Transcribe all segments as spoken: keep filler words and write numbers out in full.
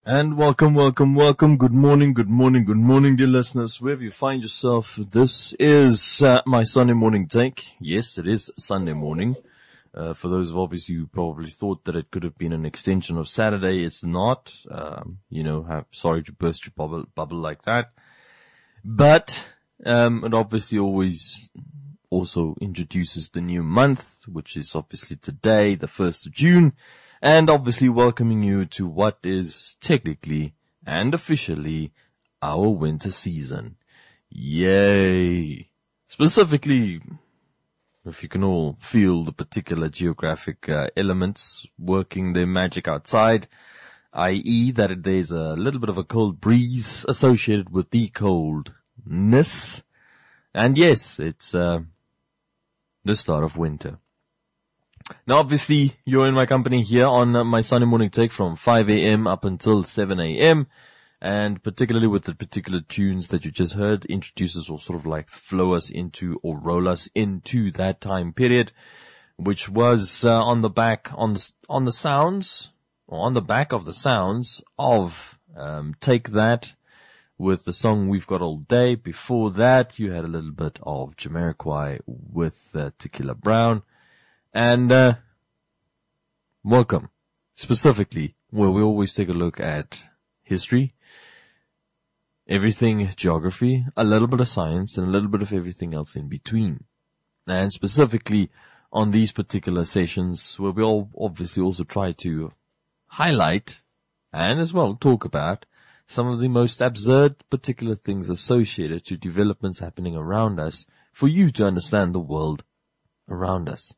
And welcome, welcome, welcome. Good morning, good morning, good morning, dear listeners. Wherever you find yourself, this is uh, my Sunday morning take. Yes, it is Sunday morning. Uh, for those of obviously who probably thought that it could have been an extension of Saturday, it's not. Um, you know, have, sorry to burst your bubble, bubble like that. But um, it obviously always also introduces the new month, which is obviously today, the first of June. And obviously welcoming you to what is technically and officially our winter season. Yay! Specifically, if you can all feel the particular geographic uh, elements working their magic outside, that is that there's a little bit of a cold breeze associated with the coldness. And yes, it's uh, the start of winter. Now, obviously, you're in my company here on uh, my Sunday morning take from five a.m. up until seven a.m. And particularly with the particular tunes that you just heard, introduces or sort of like flow us into or roll us into that time period, which was uh, on the back, on the, on the sounds, or on the back of the sounds of um, Take That with the song We've Got All Day. Before that, you had a little bit of Jamiroquai with uh, Tequila Brown. And, uh, welcome, specifically, where we always take a look at history, everything geography, a little bit of science, and a little bit of everything else in between. And specifically on these particular sessions, where we all obviously also try to highlight and as well talk about some of the most absurd particular things associated to developments happening around us for you to understand the world around us.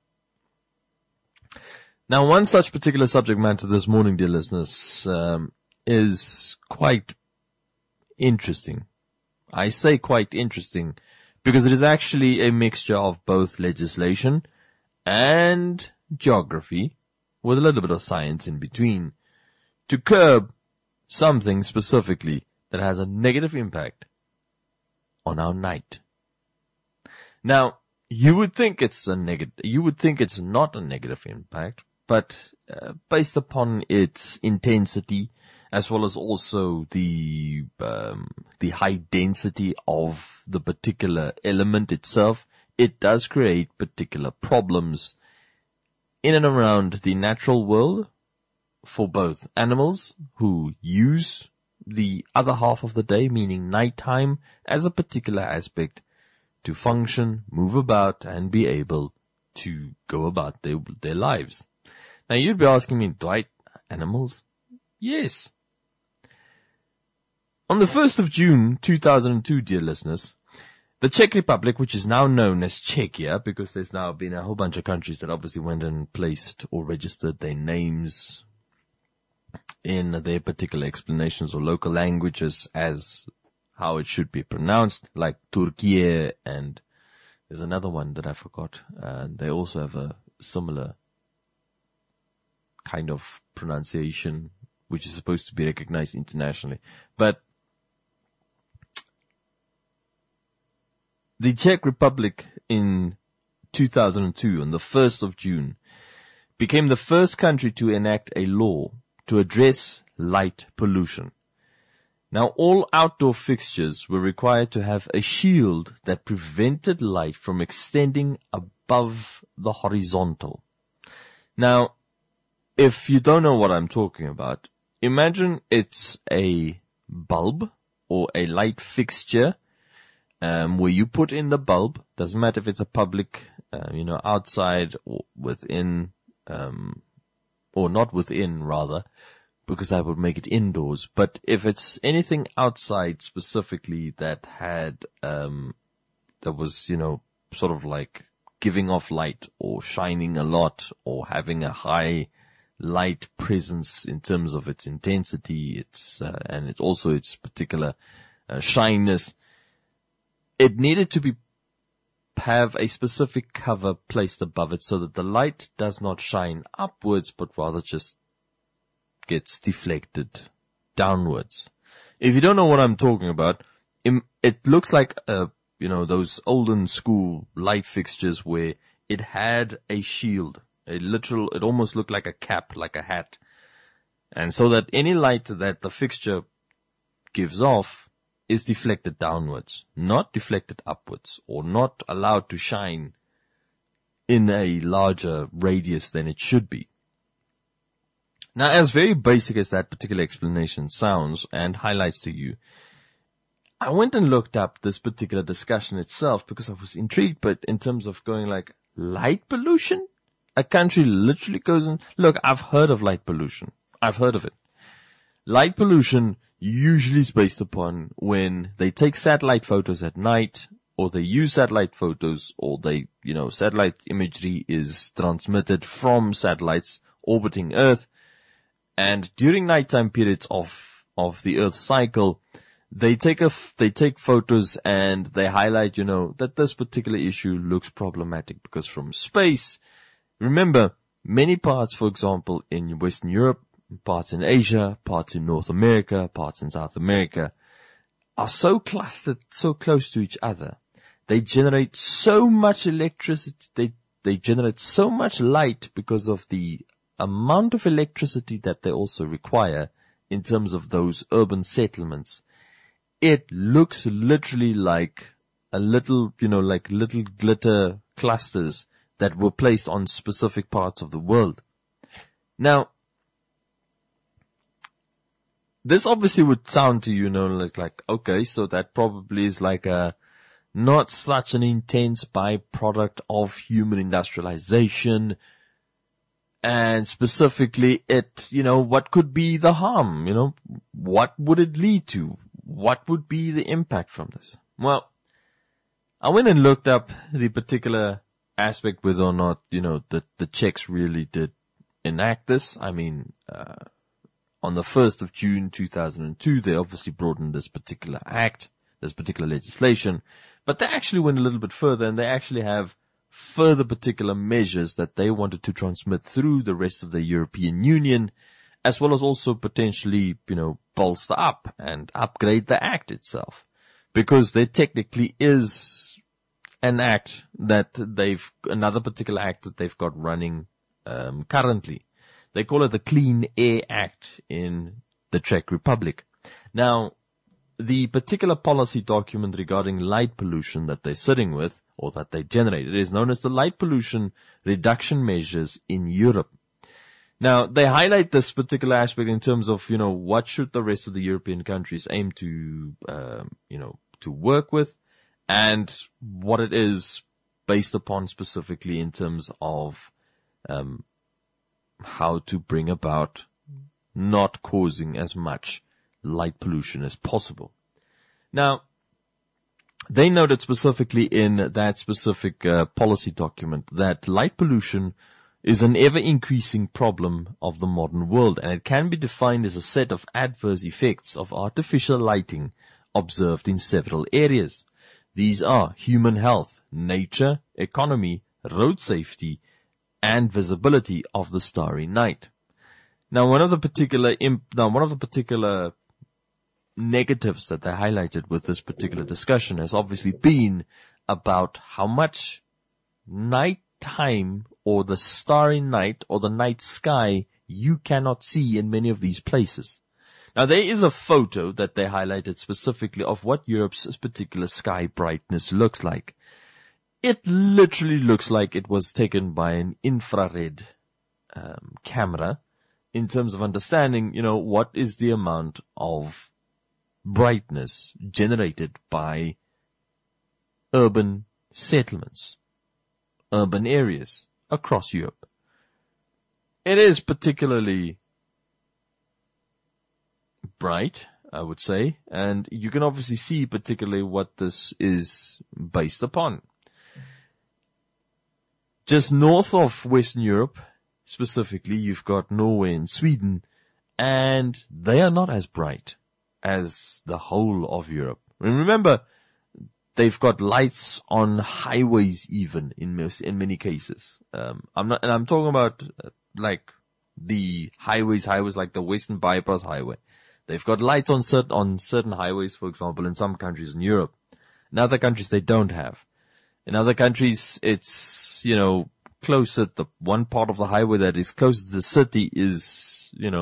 Now, one such particular subject matter this morning, dear listeners, um, is quite interesting. I say quite interesting because it is actually a mixture of both legislation and geography with a little bit of science in between to curb something specifically that has a negative impact on our night. Now, you would think it's a negative, you would think it's not a negative impact, but uh, based upon its intensity, as well as also the um, the high density of the particular element itself, it does create particular problems in and around the natural world for both animals who use the other half of the day, meaning nighttime, as a particular aspect to function, move about, and be able to go about their, their lives. Now, you'd be asking me, Dwight, animals? Yes. On the first of June, two thousand two, dear listeners, the Czech Republic, which is now known as Czechia, because there's now been a whole bunch of countries that obviously went and placed or registered their names in their particular explanations or local languages as how it should be pronounced, like Turkey, and there's another one that I forgot. Uh, they also have a similar kind of pronunciation, which is supposed to be recognized internationally. But the Czech Republic in two thousand two, on the first of June, became the first country to enact a law to address light pollution. Now, all outdoor fixtures were required to have a shield that prevented light from extending above the horizontal. Now, if you don't know what I'm talking about, imagine it's a bulb or a light fixture um, where you put in the bulb. Doesn't matter if it's a public, uh, you know, outside or within, um, or not within, rather, because that would make it indoors. But if it's anything outside specifically that had, um, that was, you know, sort of like giving off light or shining a lot or having a high light presence in terms of its intensity, its, uh, and it also its particular uh, shyness, it needed to be, have a specific cover placed above it so that the light does not shine upwards, but rather just gets deflected downwards. If you don't know what I'm talking about, it looks like, uh, you know, those olden school light fixtures where it had a shield, a literal, it almost looked like a cap, like a hat, And so that any light that the fixture gives off is deflected downwards, not deflected upwards, or not allowed to shine in a larger radius than it should be. Now, as very basic as that particular explanation sounds and highlights to you, I went and looked up this particular discussion itself because I was intrigued, but in terms of going like, light pollution? A country literally goes and, look, I've heard of light pollution. I've heard of it. Light pollution usually is based upon when they take satellite photos at night, or they use satellite photos, or they, you know, satellite imagery is transmitted from satellites orbiting Earth. And during nighttime periods of, of the Earth's cycle, they take a, they take photos and they highlight, you know, that this particular issue looks problematic because from space, remember, many parts, for example, in Western Europe, parts in Asia, parts in North America, parts in South America, are so clustered, so close to each other. They generate so much electricity, they, they generate so much light because of the amount of electricity that they also require in terms of those urban settlements. It looks literally like a little, you know, like little glitter clusters that were placed on specific parts of the world. Now, this obviously would sound to you, you know, like, like, okay, so that probably is like a, not such an intense byproduct of human industrialization. And specifically it, you know, what could be the harm? You know, what would it lead to? What would be the impact from this? Well, I went and looked up the particular aspect whether or not, you know, the, the Czechs really did enact this. I mean, uh, on the first of June two thousand two, they obviously brought in this particular act, this particular legislation, but they actually went a little bit further and they actually have further particular measures that they wanted to transmit through the rest of the European Union, as well as also potentially, you know, bolster up and upgrade the act itself. Because there technically is an act that they've, another particular act that they've got running, um, currently. They call it the Clean Air Act in the Czech Republic. Now, the particular policy document regarding light pollution that they're sitting with, or that they generated, is known as the Light Pollution Reduction Measures in Europe. Now, they highlight this particular aspect in terms of, you know, what should the rest of the European countries aim to, um, you know, to work with, and what it is based upon specifically in terms of, um, how to bring about not causing as much light pollution as possible. Now, they noted specifically in that specific uh, policy document that light pollution is an ever-increasing problem of the modern world, and it can be defined as a set of adverse effects of artificial lighting observed in several areas. These are human health, nature, economy, road safety, and visibility of the starry night. Now, one of the particular imp- now one of the particular negatives that they highlighted with this particular discussion has obviously been about how much nighttime or the starry night or the night sky you cannot see in many of these places. Now, there is a photo that they highlighted specifically of what Europe's particular sky brightness looks like. It literally looks like it was taken by an infrared um, camera in terms of understanding, you know, what is the amount of brightness generated by urban settlements, urban areas across Europe. It is particularly bright, I would say, and you can obviously see particularly what this is based upon. Just north of Western Europe, specifically, you've got Norway and Sweden, and they are not as bright as the whole of Europe. And remember, they've got lights on highways even in most, in many cases. Um, I'm not, and I'm talking about uh, like the highways, highways like the Western Bypass Highway. They've got lights on certain, on certain highways, for example, in some countries in Europe. In other countries, they don't have. In other countries, it's, you know, closer, the one part of the highway that is closer to the city is, you know,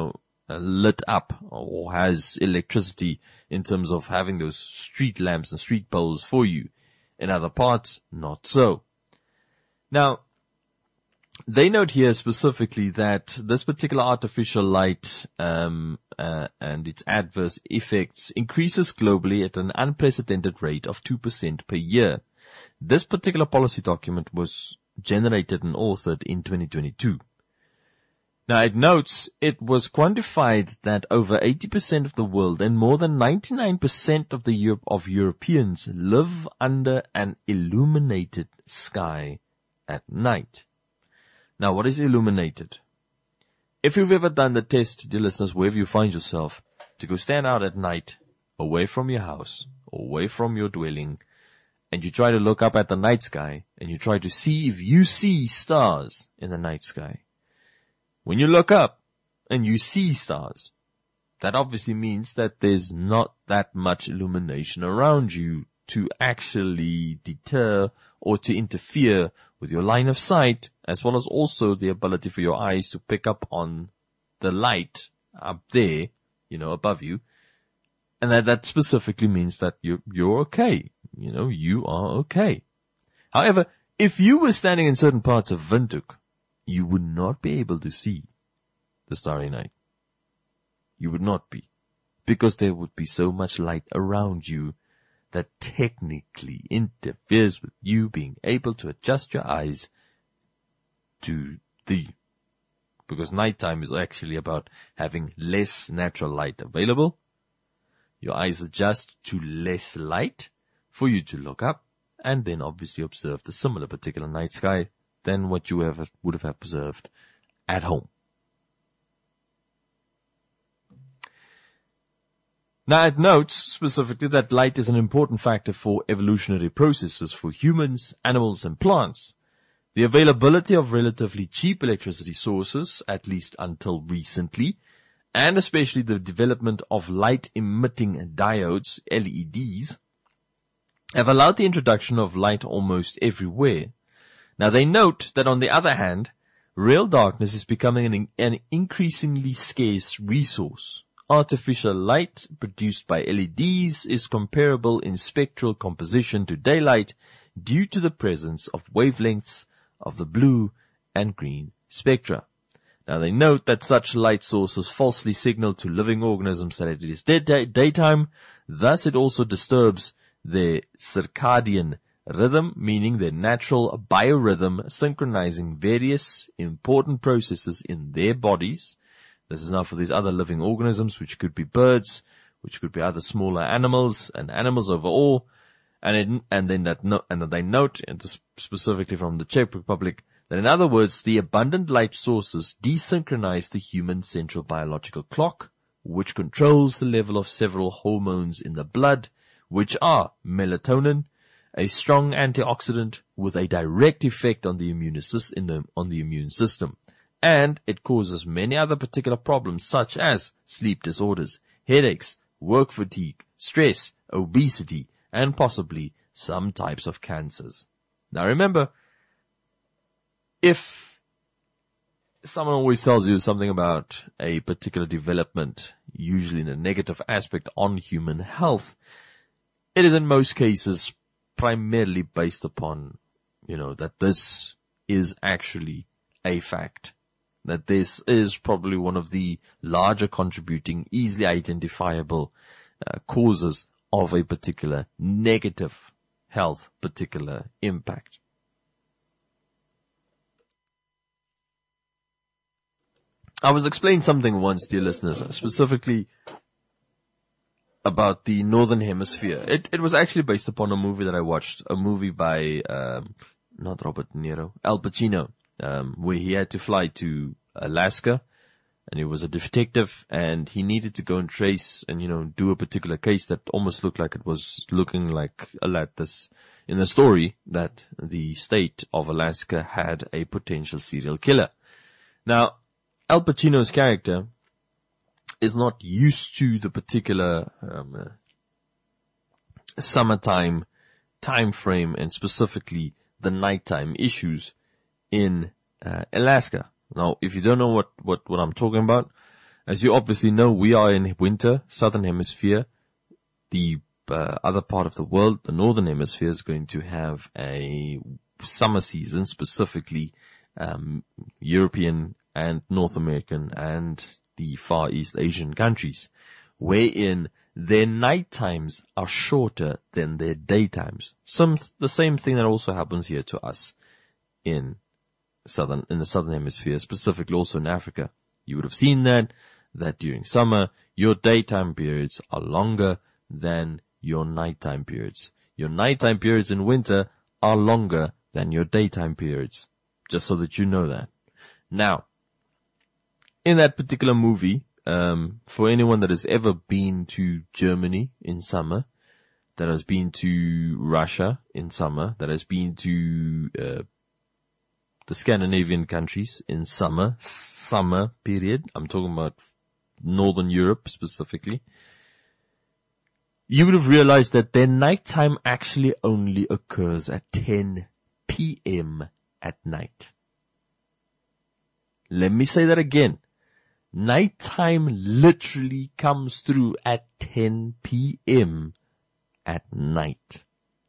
uh, lit up or has electricity in terms of having those street lamps and street poles for you. In other parts, not so. Now, they note here specifically that this particular artificial light um, uh, and its adverse effects increases globally at an unprecedented rate of two percent per year. This particular policy document was generated and authored in twenty twenty-two. Now it notes it was quantified that over eighty percent of the world and more than ninety-nine percent of the Europe of Europeans live under an illuminated sky at night. Now, what is illuminated? If you've ever done the test, dear listeners, wherever you find yourself, to go stand out at night, away from your house, away from your dwelling, and you try to look up at the night sky, and you try to see if you see stars in the night sky. When you look up and you see stars, that obviously means that there's not that much illumination around you to actually deter or to interfere with your line of sight, as well as also the ability for your eyes to pick up on the light up there, you know, above you. And that, that specifically means that you're, you're okay. You know, you are okay. However, if you were standing in certain parts of Windhoek, you would not be able to see the starry night. You would not be. Because there would be so much light around you that technically interferes with you being able to adjust your eyes to the, because nighttime is actually about having less natural light available. Your eyes adjust to less light for you to look up and then obviously observe the similar particular night sky than what you ever would have observed at home. Now it notes specifically that light is an important factor for evolutionary processes for humans, animals, and plants. The availability of relatively cheap electricity sources, at least until recently, and especially the development of light-emitting diodes, L E Ds, have allowed the introduction of light almost everywhere. Now they note that on the other hand, real darkness is becoming an, an increasingly scarce resource. Artificial light produced by L E Ds is comparable in spectral composition to daylight due to the presence of wavelengths of the blue and green spectra. Now they note that such light sources falsely signal to living organisms that it is day- day- daytime, thus it also disturbs their circadian rhythm, meaning their natural biorhythm synchronizing various important processes in their bodies. This is now for these other living organisms, which could be birds, which could be other smaller animals, and animals overall. And it, and then that no, and they note, and this specifically from the Czech Republic, that in other words, the abundant light sources desynchronize the human central biological clock, which controls the level of several hormones in the blood, which are melatonin, a strong antioxidant with a direct effect on the immune system, in the, on the immune system. And it causes many other particular problems such as sleep disorders, headaches, work fatigue, stress, obesity, and possibly some types of cancers. Now remember, if someone always tells you something about a particular development, usually in a negative aspect on human health, it is in most cases primarily based upon, you know, that this is actually a fact. That this is probably one of the larger contributing, easily identifiable uh, causes of a particular negative health, particular impact. I was explaining something once, dear listeners, specifically about the Northern Hemisphere. It, it was actually based upon a movie that I watched, a movie by, um, not Robert De Niro, Al Pacino. Um, where he had to fly to Alaska, and he was a detective, and he needed to go and trace and, you know, do a particular case that almost looked like it was looking like a lot this in the story that the state of Alaska had a potential serial killer. Now, Al Pacino's character is not used to the particular um, uh, summertime time frame and specifically the nighttime issues in uh, Alaska. Now, if you don't know what, what, what I'm talking about, As you obviously know, we are in winter, southern hemisphere. The uh, other part of the world, the northern hemisphere, is going to have a summer season, specifically um, European and North American and the Far East Asian countries, wherein their night times are shorter than their daytimes. Some the same thing that also happens here to us in southern in the southern hemisphere, specifically also in Africa. You would have seen that that during summer your daytime periods are longer than your nighttime periods. Your nighttime periods in winter are longer than your daytime periods. Just so that you know that. Now, in that particular movie, um, for anyone that has ever been to Germany in summer, that has been to Russia in summer, that has been to uh, the Scandinavian countries in summer, summer period, I'm talking about Northern Europe specifically, you would have realized that their nighttime actually only occurs at ten p.m. at night. Let me say that again. Nighttime literally comes through at ten p.m. at night.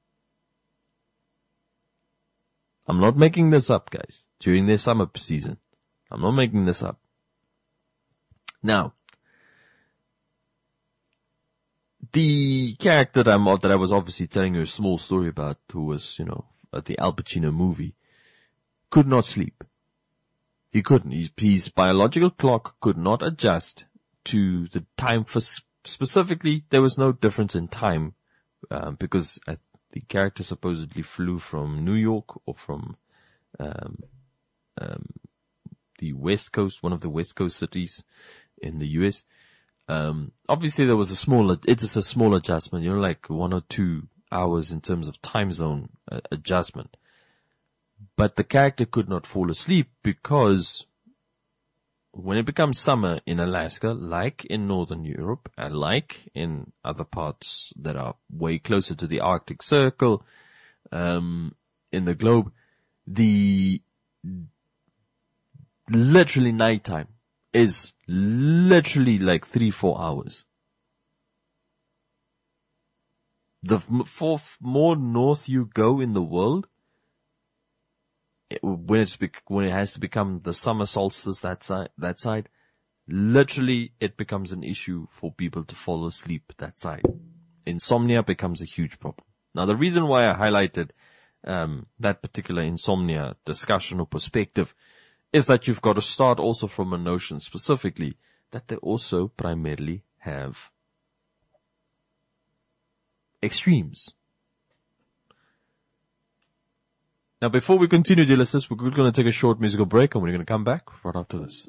I'm not making this up, guys. During their summer season. I'm not making this up. Now, the character that, I'm, that I was obviously telling you a small story about, who was, you know, at the Al Pacino movie, could not sleep. He couldn't. His, his biological clock could not adjust to the time for, specifically, there was no difference in time, um, because I, the character supposedly flew from New York or from, um, um, the West Coast, one of the West Coast cities in the U S. Um, obviously there was a small, it is a small adjustment, you know, like one or two hours in terms of time zone uh, adjustment. But the character could not fall asleep because when it becomes summer in Alaska, like in Northern Europe, and like in other parts that are way closer to the Arctic Circle, um, in the globe, the literally nighttime is literally like three, four hours. The for more north you go in the world, it, when it's when it has to become the summer solstice that side, that side, literally it becomes an issue for people to fall asleep that side. Insomnia becomes a huge problem. Now, the reason why I highlighted um, that particular insomnia discussion or perspective is that you've got to start also from a notion specifically that they also primarily have extremes. Now, before we continue, dear listeners, we're going to take a short musical break and we're going to come back right after this.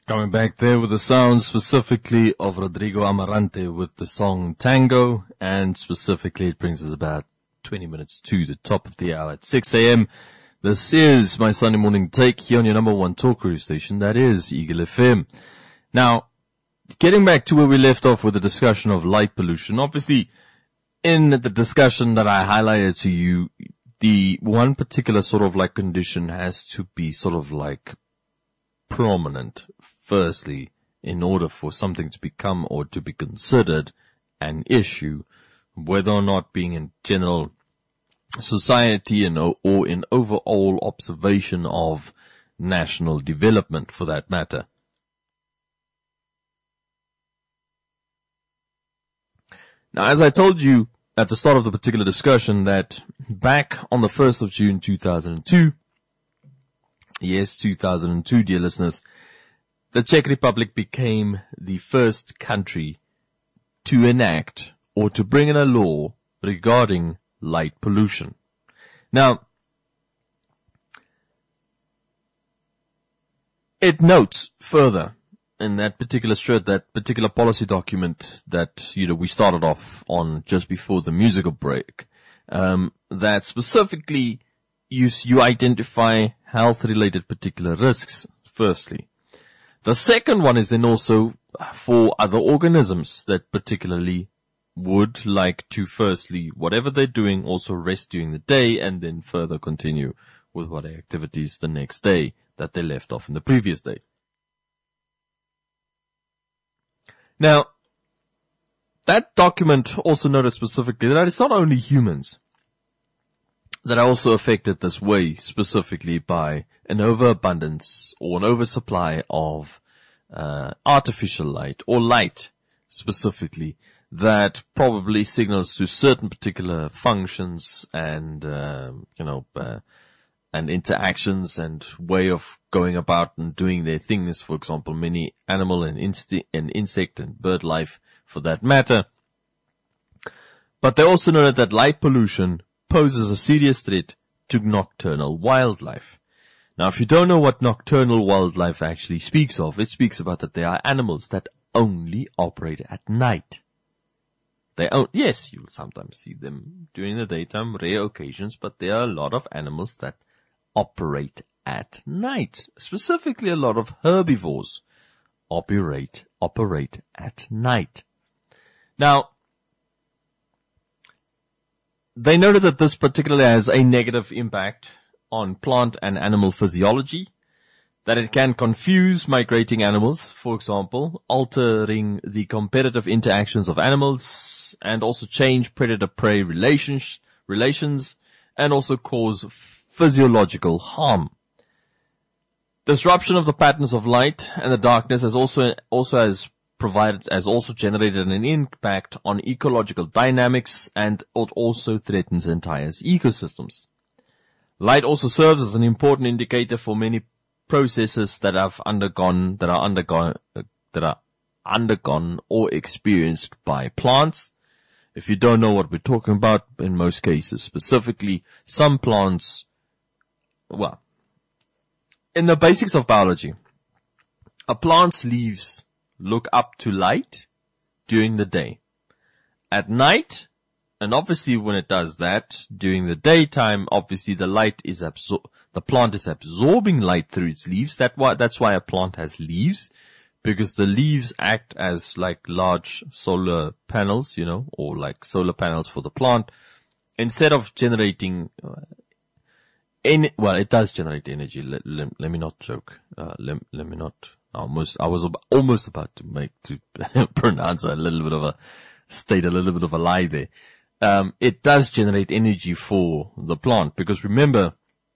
Coming back there with the sound specifically of Rodrigo Amarante with the song Tango, and specifically it brings us about twenty minutes to the top of the hour at six a.m. This is my Sunday morning take here on your number one talk radio station, that is Eagle F M. Now, getting back to where we left off with the discussion of light pollution, obviously in the discussion that I highlighted to you, the one particular sort of like condition has to be sort of like prominent, firstly, in order for something to become or to be considered an issue, whether or not being in general society and or in overall observation of national development for that matter. Now, as I told you at the start of the particular discussion, that back on the first of June two thousand two, yes, two thousand two, dear listeners, the Czech Republic became the first country to enact or to bring in a law regarding light pollution. Now, it notes further in that particular shred, that particular policy document that, you know, we started off on just before the musical break, um, that specifically you, you identify health-related particular risks, firstly. The second one is then also for other organisms that particularly would like to, firstly, whatever they're doing, also rest during the day and then further continue with what activities the next day that they left off in the previous day. Now, that document also noted specifically that it's not only humans that are also affected this way, specifically by an overabundance or an oversupply of uh, artificial light or light specifically that probably signals to certain particular functions and, uh, you know, uh, and interactions and way of going about and doing their things. For example, many animal and, insti- and insect and bird life for that matter. But they also know that light pollution poses a serious threat to nocturnal wildlife. Now, if you don't know what nocturnal wildlife actually speaks of, it speaks about that there are animals that only operate at night. They own, yes, you'll sometimes see them during the daytime, rare occasions, but there are a lot of animals that operate at night. Specifically, a lot of herbivores operate, operate at night. Now, they noted that this particularly has a negative impact on plant and animal physiology, that it can confuse migrating animals, for example, altering the competitive interactions of animals, and also change predator-prey relations, relations, and also cause physiological harm. Disruption of the patterns of light and the darkness has also, also has provided, has also generated an impact on ecological dynamics, and it also threatens entire ecosystems. Light also serves as an important indicator for many processes that have undergone, that are undergone, uh, that are undergone or experienced by plants. If you don't know what we're talking about, in most cases, specifically, some plants, well, in the basics of biology, a plant's leaves look up to light during the day. At night, and obviously when it does that, during the daytime, obviously the light is absor- the plant is absorbing light through its leaves. That why, that's why a plant has leaves, because the leaves act as like large solar panels, you know, or like solar panels for the plant. Instead of generating, uh, any, well, it does generate energy. Let, let, let me not joke. Uh, let, let me not, almost, I was ab- almost about to make, to pronounce a little bit of a, state a little bit of a lie there. Um, it does generate energy for the plant, because remember,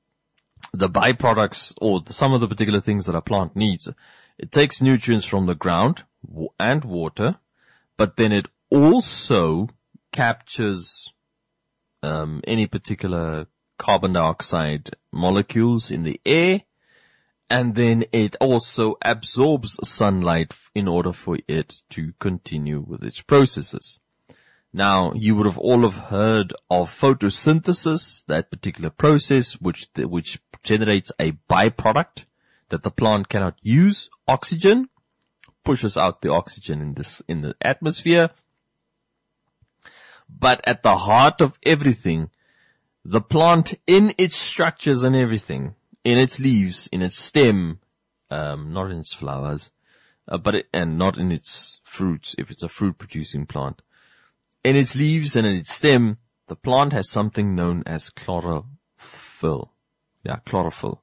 the byproducts or the, some of the particular things that a plant needs, it takes nutrients from the ground and water, but then it also captures um, any particular carbon dioxide molecules in the air, and then it also absorbs sunlight in order for it to continue with its processes. Now, you would have all have heard of photosynthesis, that particular process which which generates a byproduct that the plant cannot use oxygen, pushes out the oxygen in this, in the atmosphere. But at the heart of everything, the plant in its structures and everything, in its leaves, in its stem, um, not in its flowers, uh, but it, and not in its fruits, if it's a fruit producing plant. In its leaves and in its stem, the plant has something known as chlorophyll. Yeah, chlorophyll.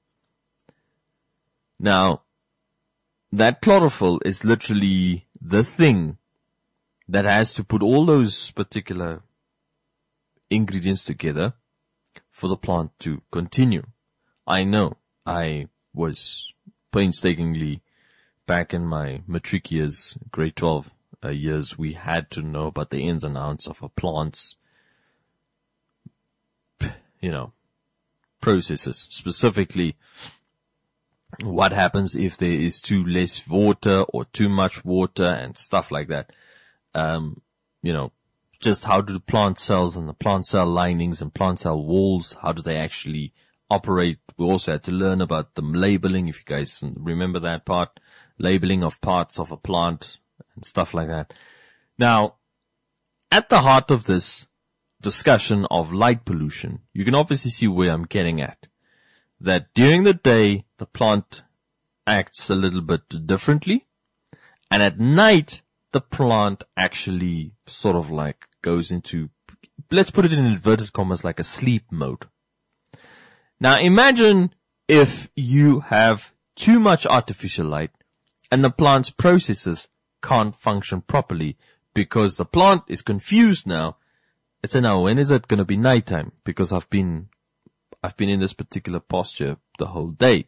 Now, that chlorophyll is literally the thing that has to put all those particular ingredients together for the plant to continue. I know I was painstakingly back in my matric years, grade twelve uh, years, we had to know about the ins and outs of a plant's, you know, processes. Specifically, what happens if there is too less water or too much water and stuff like that. Um, you know, just how do the plant cells and the plant cell linings and plant cell walls, how do they actually operate? We also had to learn about the labeling, if you guys remember that part, labeling of parts of a plant and stuff like that. Now, at the heart of this discussion of light pollution, you can obviously see where I'm getting at. That during the day, the plant acts a little bit differently, and at night, the plant actually sort of like goes into, let's put it in inverted commas, like a sleep mode. Now imagine if you have too much artificial light and the plant's processes can't function properly because the plant is confused now. It's a now, when is it going to be nighttime? Because I've been, I've been in this particular posture the whole day.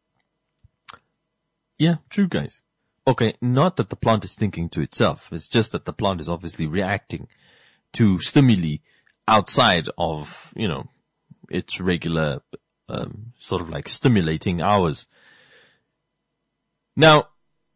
Yeah, true guys. Okay, not that the plant is thinking to itself. It's just that the plant is obviously reacting to stimuli outside of, you know, its regular, um, sort of like stimulating hours. Now,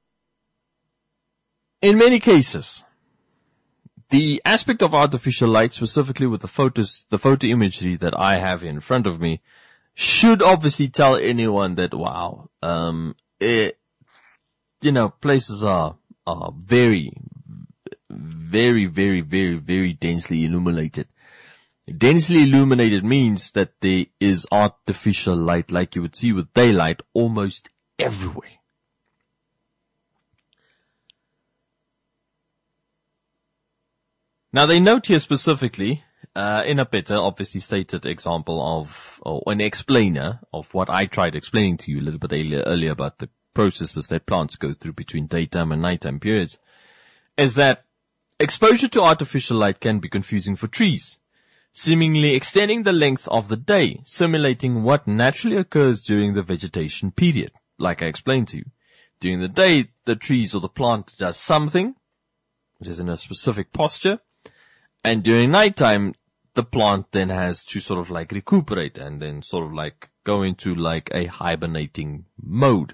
in many cases, the aspect of artificial light, specifically with the photos, the photo imagery that I have in front of me, should obviously tell anyone that, wow, um, it, you know, places are, are very, very, very, very, very densely illuminated. Densely illuminated means that there is artificial light, like you would see with daylight, almost everywhere. Now they note here specifically, uh, in a better, obviously stated example of, or an explainer of what I tried explaining to you a little bit earlier, earlier about the processes that plants go through between daytime and nighttime periods, is that exposure to artificial light can be confusing for trees, seemingly extending the length of the day, simulating what naturally occurs during the vegetation period. Like I explained to you, during the day, the trees or the plant does something, it is in a specific posture, and during nighttime, the plant then has to sort of like recuperate and then sort of like go into like a hibernating mode.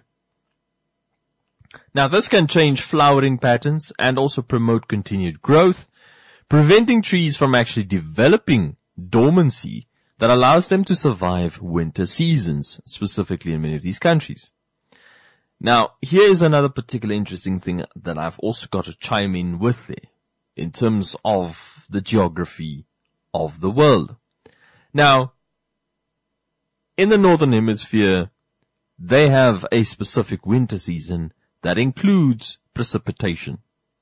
Now this can change flowering patterns and also promote continued growth, preventing trees from actually developing dormancy that allows them to survive winter seasons, specifically in many of these countries. Now, here is another particular interesting thing that I've also got to chime in with there, in terms of the geography of the world. Now, in the Northern Hemisphere, they have a specific winter season that includes precipitation.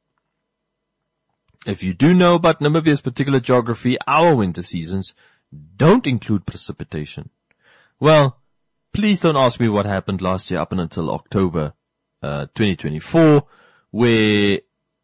If you do know about Namibia's particular geography, our winter seasons don't include precipitation. Well, please don't ask me what happened last year up until October uh, twenty twenty-four, where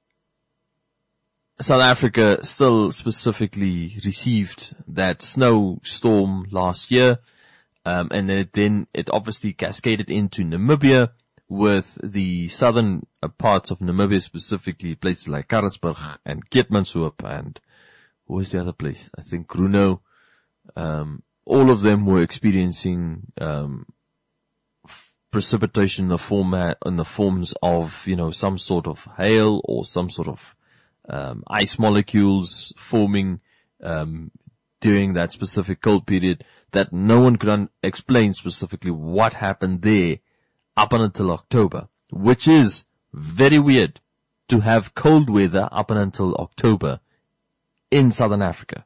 South Africa still specifically received that snowstorm last year, um, and then it, then it obviously cascaded into Namibia, with the southern parts of Namibia, specifically places like Karasburg and Keetmanshoop and what was the other place? I think Gruno. Um, all of them were experiencing um, f- precipitation in the format in the forms of, you know, some sort of hail or some sort of um, ice molecules forming um, during that specific cold period that no one could un- explain specifically what happened there up until October, which is very weird to have cold weather up until October in Southern Africa.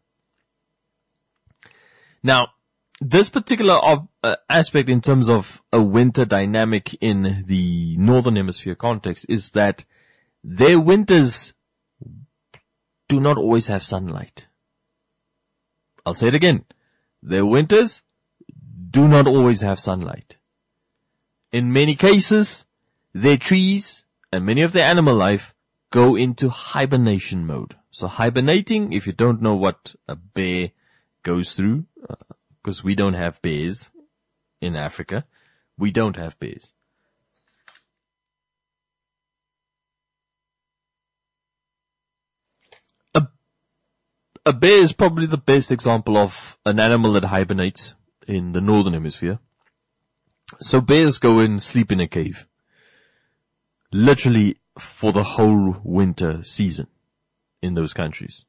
Now, this particular ob- uh, aspect in terms of a winter dynamic in the Northern Hemisphere context is that their winters do not always have sunlight. I'll say it again. Their winters do not always have sunlight. In many cases, their trees and many of their animal life go into hibernation mode. So hibernating, if you don't know what a bear goes through, because uh, we don't have bears in Africa, we don't have bears. A, a bear is probably the best example of an animal that hibernates in the Northern Hemisphere. So bears go and sleep in a cave, literally for the whole winter season in those countries.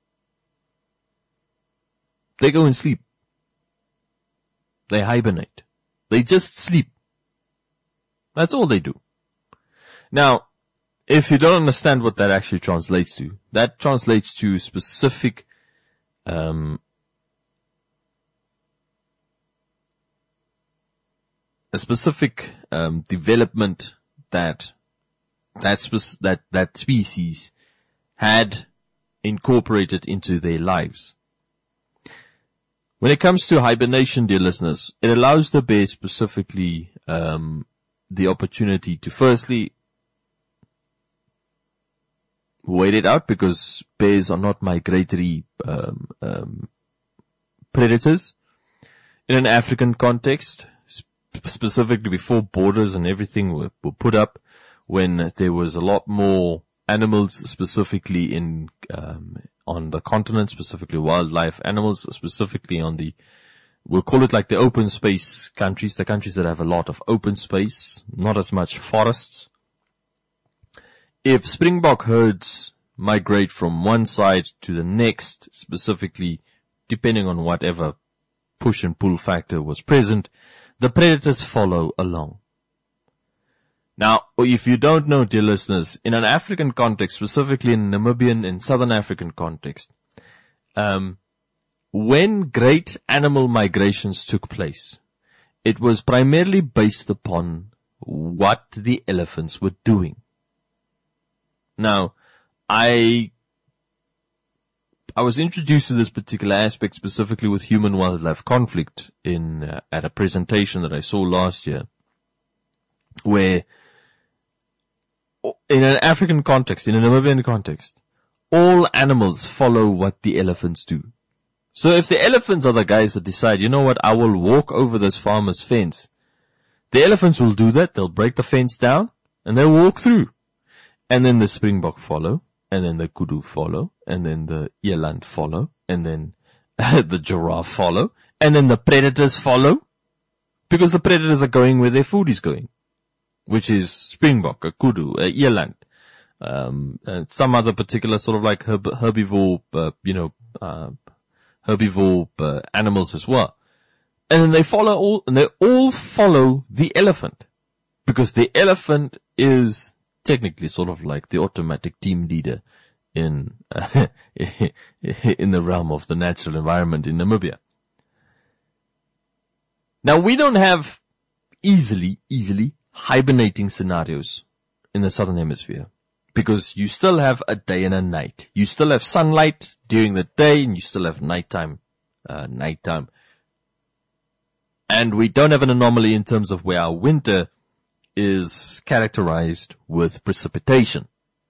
They go and sleep. They hibernate. They just sleep. That's all they do. Now, if you don't understand what that actually translates to, that translates to specific um a specific um development that that spe- that that species had incorporated into their lives. When it comes to hibernation, dear listeners, it allows the bear specifically um the opportunity to firstly wait it out, because bears are not migratory um, um, predators. In an African context, sp- specifically before borders and everything were, were put up, when there was a lot more animals specifically in um, on the continent, specifically wildlife animals, specifically on the, we'll call it like the open space countries, the countries that have a lot of open space, not as much forests. If springbok herds migrate from one side to the next, specifically depending on whatever push and pull factor was present, the predators follow along. Now, if you don't know, dear listeners, in an African context, specifically in Namibian and Southern African context, um, when great animal migrations took place, it was primarily based upon what the elephants were doing. Now, I, I was introduced to this particular aspect specifically with human-wildlife conflict in, uh, at a presentation that I saw last year, where in an African context, in a Namibian context, all animals follow what the elephants do. So if the elephants are the guys that decide, you know what, I will walk over this farmer's fence, the elephants will do that. They'll break the fence down and they'll walk through. And then the springbok follow, and then the kudu follow, and then the eland follow, and then the giraffe follow, and then the predators follow, because the predators are going where their food is going, which is springbok, a kudu, a eland, um, and some other particular sort of like herb- herbivore, uh, you know, uh, herbivore uh, animals as well. And then they follow all, and they all follow the elephant, because the elephant is technically sort of like the automatic team leader in uh, in the realm of the natural environment in Namibia. Now, we don't have easily, easily hibernating scenarios in the Southern Hemisphere, because you still have a day and a night. You still have sunlight during the day, and you still have nighttime, uh, nighttime. And we don't have an anomaly in terms of where our winter is characterized with precipitation.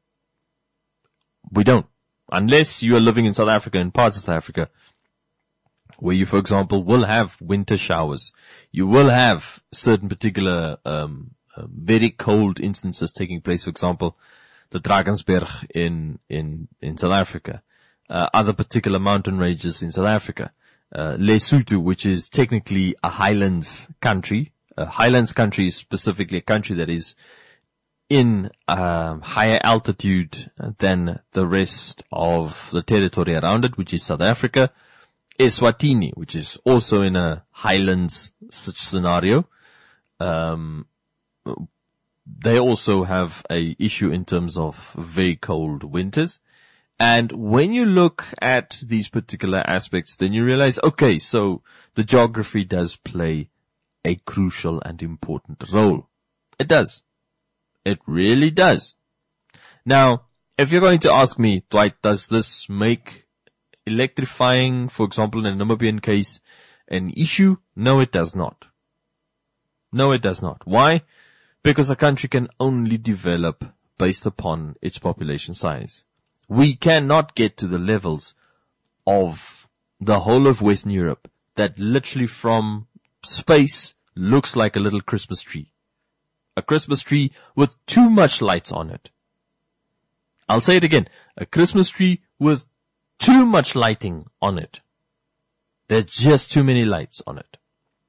We don't. Unless you are living in South Africa, in parts of South Africa, where you, for example, will have winter showers. You will have certain particular, um, uh, very cold instances taking place. For example, the Drakensberg in, in, in South Africa. Uh, other particular mountain ranges in South Africa. Uh, Lesotho, which is technically a highlands country. A highlands country is specifically a country that is in um, higher altitude than the rest of the territory around it, which is South Africa. Eswatini, which is also in a highlands such scenario. Um, they also have a issue in terms of very cold winters. And when you look at these particular aspects, then you realize, okay, so the geography does play a crucial and important role. It does. It really does. Now, if you're going to ask me, Dwight, does this make electrifying, for example, in a Namibian case, an issue? No, it does not. No, it does not. Why? Because a country can only develop based upon its population size. We cannot get to the levels of the whole of Western Europe that literally from space looks like a little Christmas tree. A Christmas tree with too much lights on it. I'll say it again. A Christmas tree with too much lighting on it. There's just too many lights on it.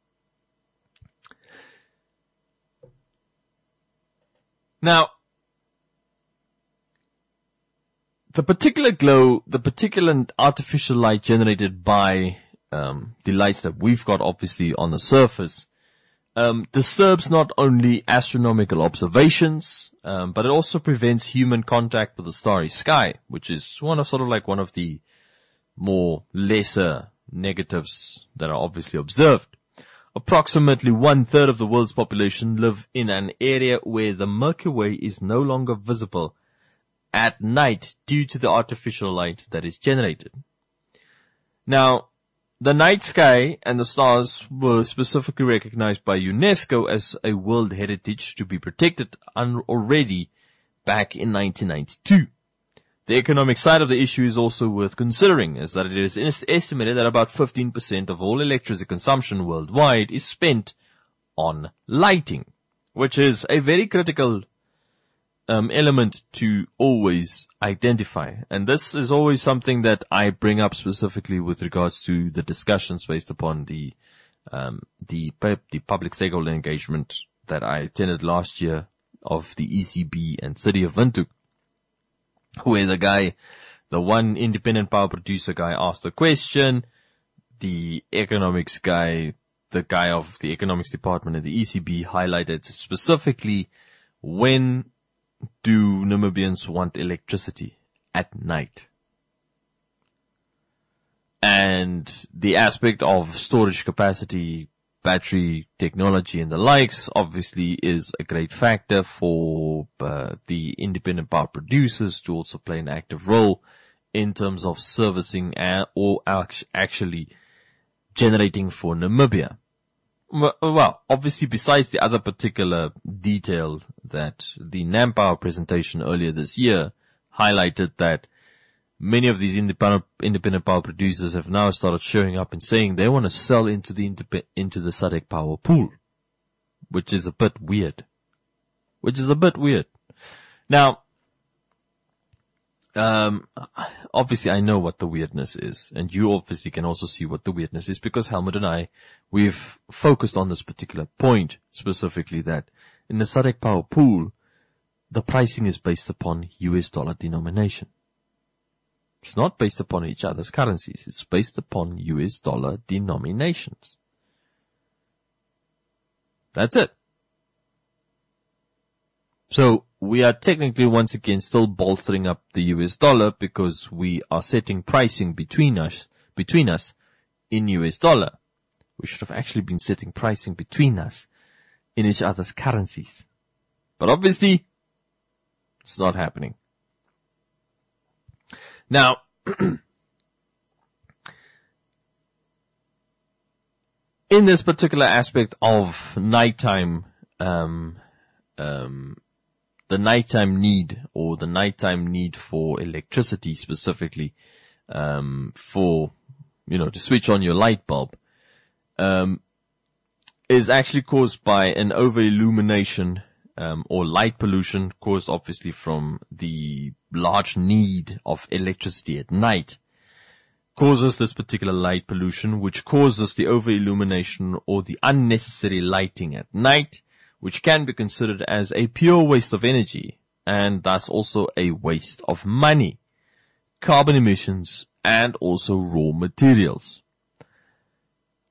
Now, the particular glow, the particular artificial light generated by um, the lights that we've got obviously on the surface um, disturbs not only astronomical observations, um, but it also prevents human contact with the starry sky, which is one of sort of like one of the more lesser negatives that are obviously observed. Approximately one third of the world's population live in an area where the Milky Way is no longer visible at night due to the artificial light that is generated. Now, the night sky and the stars were specifically recognized by UNESCO as a World Heritage to be protected already back in nineteen ninety-two. The economic side of the issue is also worth considering, as that it is estimated that about fifteen percent of all electricity consumption worldwide is spent on lighting, which is a very critical Um, element to always identify. And this is always something that I bring up specifically with regards to the discussions based upon the, um, the, the public stakeholder engagement that I attended last year of the E C B and City of Windhoek, where the guy, the one independent power producer guy asked a question, the economics guy, the guy of the economics department at the E C B highlighted specifically when do Namibians want electricity at night? And the aspect of storage capacity, battery technology and the likes obviously is a great factor for uh, the independent power producers to also play an active role in terms of servicing uh, or actually generating for Namibia. Well, obviously, besides the other particular detail that the NamPower presentation earlier this year highlighted, that many of these independent, independent power producers have now started showing up and saying they want to sell into the into the S A D C power pool, which is a bit weird. Which is a bit weird. Now, Um, obviously I know what the weirdness is, and you obviously can also see what the weirdness is, because Helmut and I, we've focused on this particular point specifically, that in the S A D C power pool, the pricing is based upon U S dollar denomination. It's not based upon each other's currencies. It's based upon U S dollar denominations. That's it. So we are technically once again still bolstering up the U S dollar, because we are setting pricing between us, between us in U S dollar. We should have actually been setting pricing between us in each other's currencies. But obviously, it's not happening. Now, in this particular aspect of nighttime, um, um, the nighttime need, or the nighttime need for electricity specifically, um, for, you know, to switch on your light bulb, um, is actually caused by an over-illumination, um, or light pollution caused obviously from the large need of electricity at night. Causes this particular light pollution, which causes the over-illumination or the unnecessary lighting at night, which can be considered as a pure waste of energy, and thus also a waste of money, carbon emissions, and also raw materials.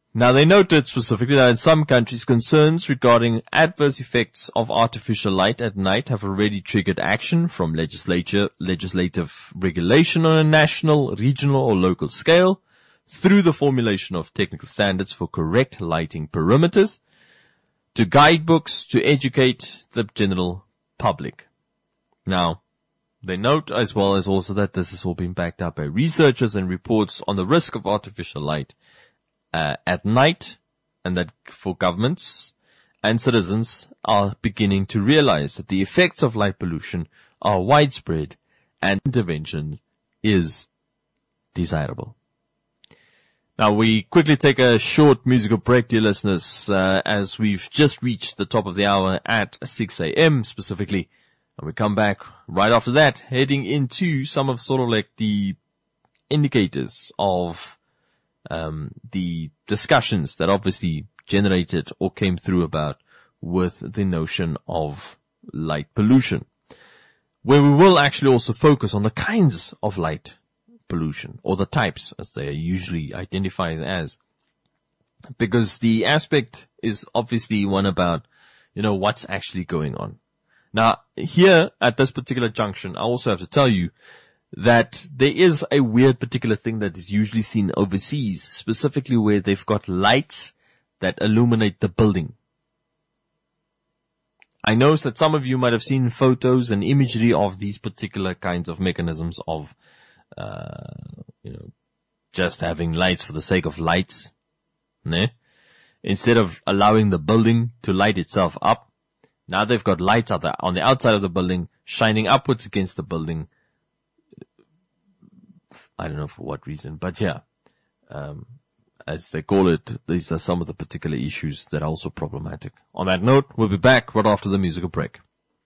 Now, they noted specifically that in some countries, concerns regarding adverse effects of artificial light at night have already triggered action from legislature, legislative regulation on a national, regional, or local scale through the formulation of technical standards for correct lighting perimeters, to guidebooks to educate the general public. Now, they note as well as also that this has all been backed up by researchers and reports on the risk of artificial light uh, at night, and that for governments and citizens are beginning to realize that the effects of light pollution are widespread and intervention is desirable. Now, we quickly take a short musical break, dear listeners, uh, as we've just reached the top of the hour at six a.m. specifically. And we come back right after that, heading into some of sort of like the indicators of um, the discussions that obviously generated or came through about with the notion of light pollution, where we will actually also focus on the kinds of light pollution, or the types as they are usually identified as, because the aspect is obviously one about, you know, what's actually going on. Now, here at this particular junction, I also have to tell you that there is a weird particular thing that is usually seen overseas, specifically where they've got lights that illuminate the building. I know that some of you might have seen photos and imagery of these particular kinds of mechanisms of, uh, you know, just having lights for the sake of lights, ne? Instead of allowing the building to light itself up. Now they've got lights out there on the outside of the building, shining upwards against the building. I don't know for what reason, but yeah, um, as they call it, these are some of the particular issues that are also problematic. On that note, we'll be back right after the musical break.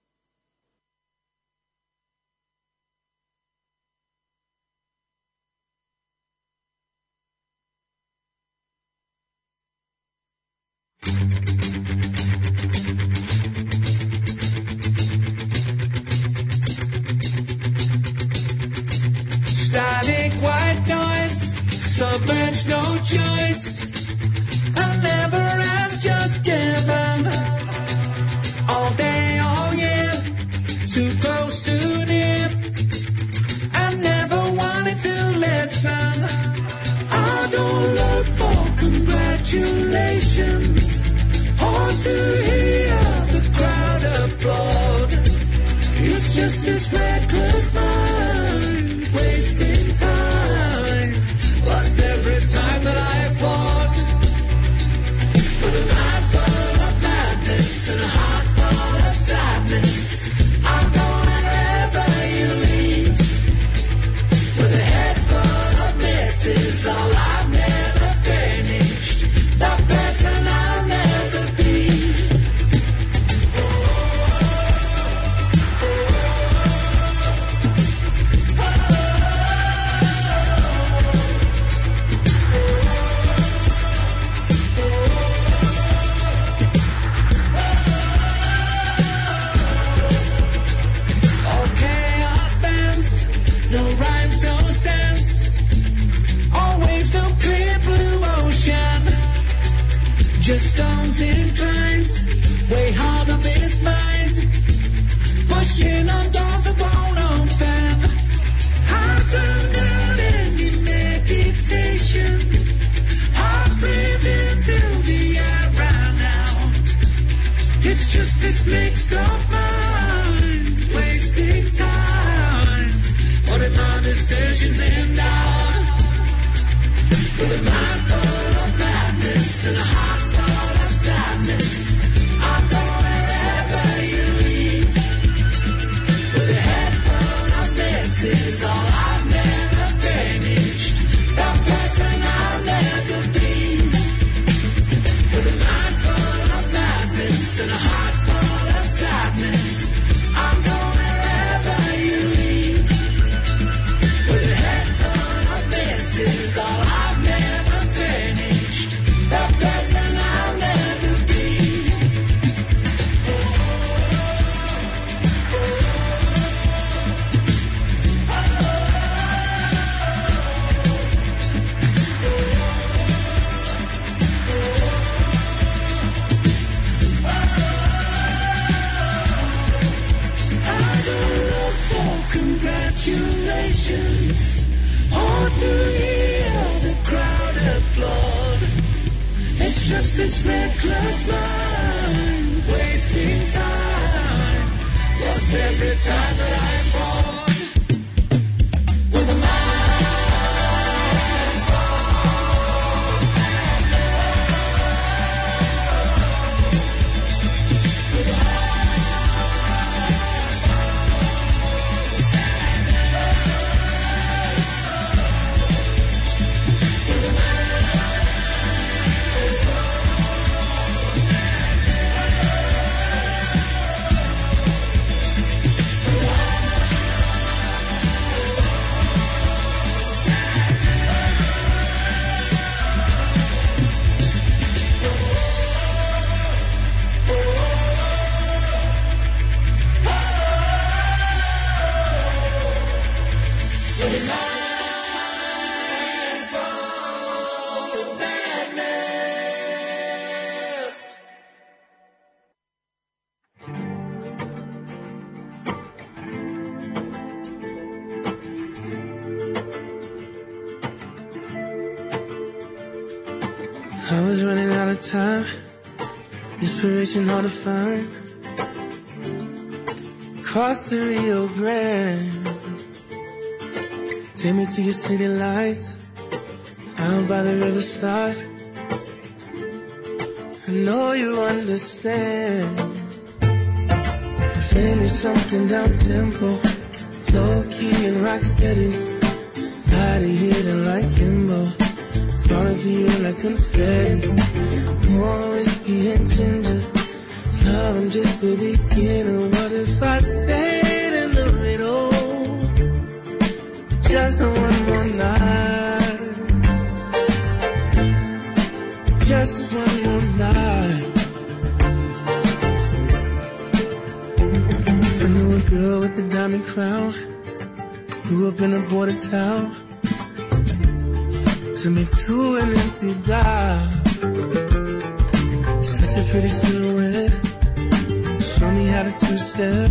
Static white noise, suburbs no choice. I never has just given all day, all year, too close, too near. I never wanted to listen. I don't look for congratulations or to hear the crowd applaud. It's just this reckless mind, wasting time, lost every time that I fought. With a mind full of madness and a heart full of sadness, I'll go wherever you lead. With a head full of misses, all I've never finished, the person I'll never be. Just stones in lines, way harder this mind, pushing on doors that won't open. I drowned out any meditation, I breathe into the air right now. It's just this mixed up mind, wasting time, putting my decisions in doubt. With a mind full of madness and a heart full of sadness, I'll go wherever you lead. With a head full of misses, all I've never finished, the person I'll never be. With a mind full of madness and a heart full of sadness, congratulations. Or to hear the crowd applaud. It's just this reckless mind, wasting time. Lost every time that I fought. With a mind. I was running out of time, inspiration hard to find. Cross the Rio Grande, take me to your city lights, out by the riverside. I know you understand. Play me something down tempo, low key and rock steady. Body hitting like Kimbo, falling for you like confetti. More whiskey and ginger, love I'm just the beginner. What if I stayed in the middle, just one more night, just one more night. I knew a girl with a diamond crown, grew up in a border town. Took me to an empty dive. Such a pretty silhouette, show me how to two-step.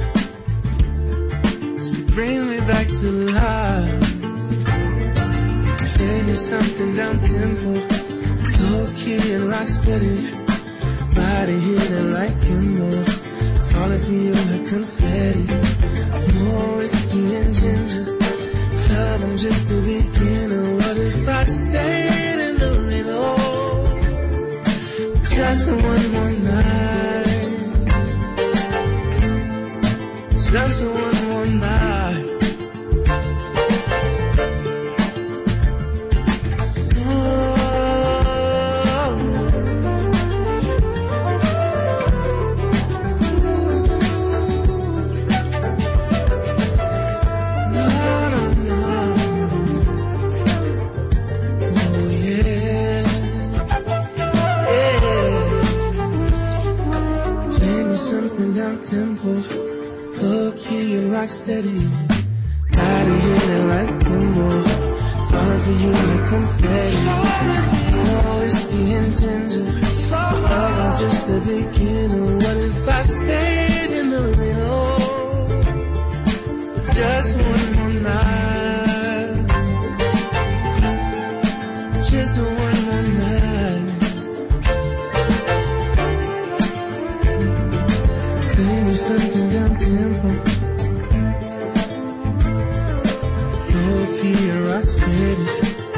She brings me back to life. Play me something down tempo, low key and rock steady. Body hitting like Kimbo, falling for you like confetti. More whiskey and ginger, love I'm just a beginner. What if I stayed in the middle, just one more night, just one more night. Tempo, low key and rock steady. Body hitting like Kimbo, falling for you like confetti. More whiskey and ginger, love I'm just the beginner. What if I stayed in the middle, just one more night, just one more night. Something down tempo, low key and rock steady.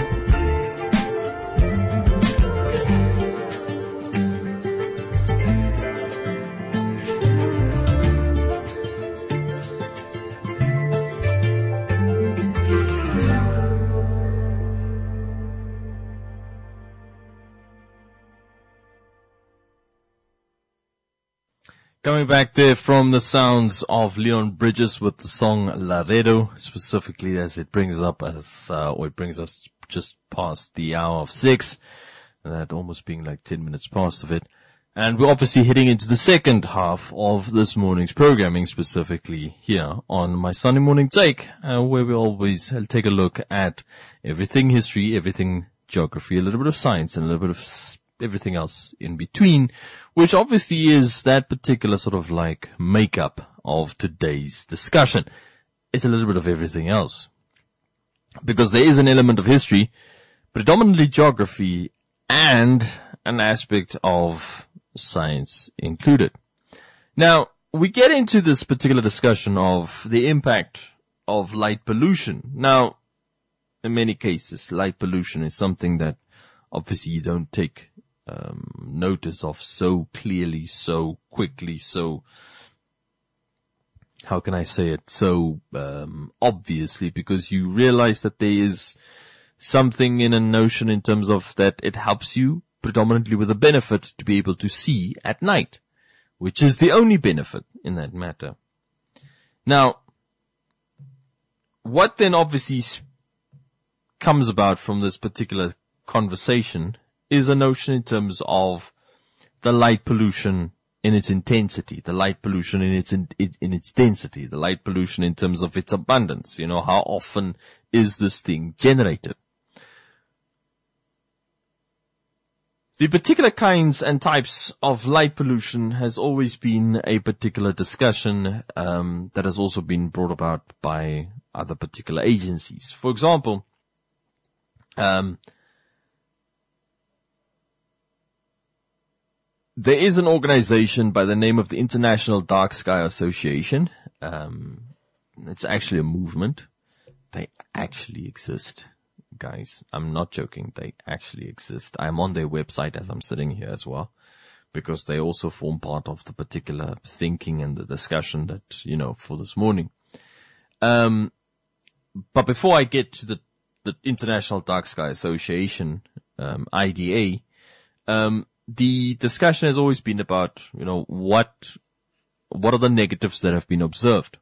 Coming back there from the sounds of Leon Bridges with the song Laredo, specifically as it brings up as, uh, or it brings us just past the hour of six, and that almost being like ten minutes past of it. And we're obviously heading into the second half of this morning's programming, specifically here on my Sunday Morning Take, uh, where we always take a look at everything history, everything geography, a little bit of science, and a little bit of everything else in between, which obviously is that particular sort of like makeup of today's discussion. it's a little bit of everything else. Because there is an element of history, predominantly geography, and an aspect of science included. Now, we get into this particular discussion of the impact of light pollution. Now, in many cases, light pollution is something that obviously you don't take um, notice of so clearly, so quickly, so, how can I say it, so um, obviously, because you realize that there is something in a notion in terms of that it helps you predominantly with a benefit to be able to see at night, which is the only benefit in that matter. Now, what then obviously comes about from this particular conversation is a notion in terms of the light pollution in its intensity, the light pollution in its in, in its density, the light pollution in terms of its abundance. You know, how often is this thing generated? The particular kinds and types of light pollution has always been a particular discussion um, that has also been brought about by other particular agencies. For example, um, there is an organization by the name of the International Dark Sky Association. Um, it's actually a movement. They actually exist. Guys, I'm not joking. They actually exist. I'm on their website as I'm sitting here as well, because they also form part of the particular thinking and the discussion that, you know, for this morning. Um, but before I get to the, the International Dark Sky Association, um, I D A, um, the discussion has always been about, you know, what, what are the negatives that have been observed?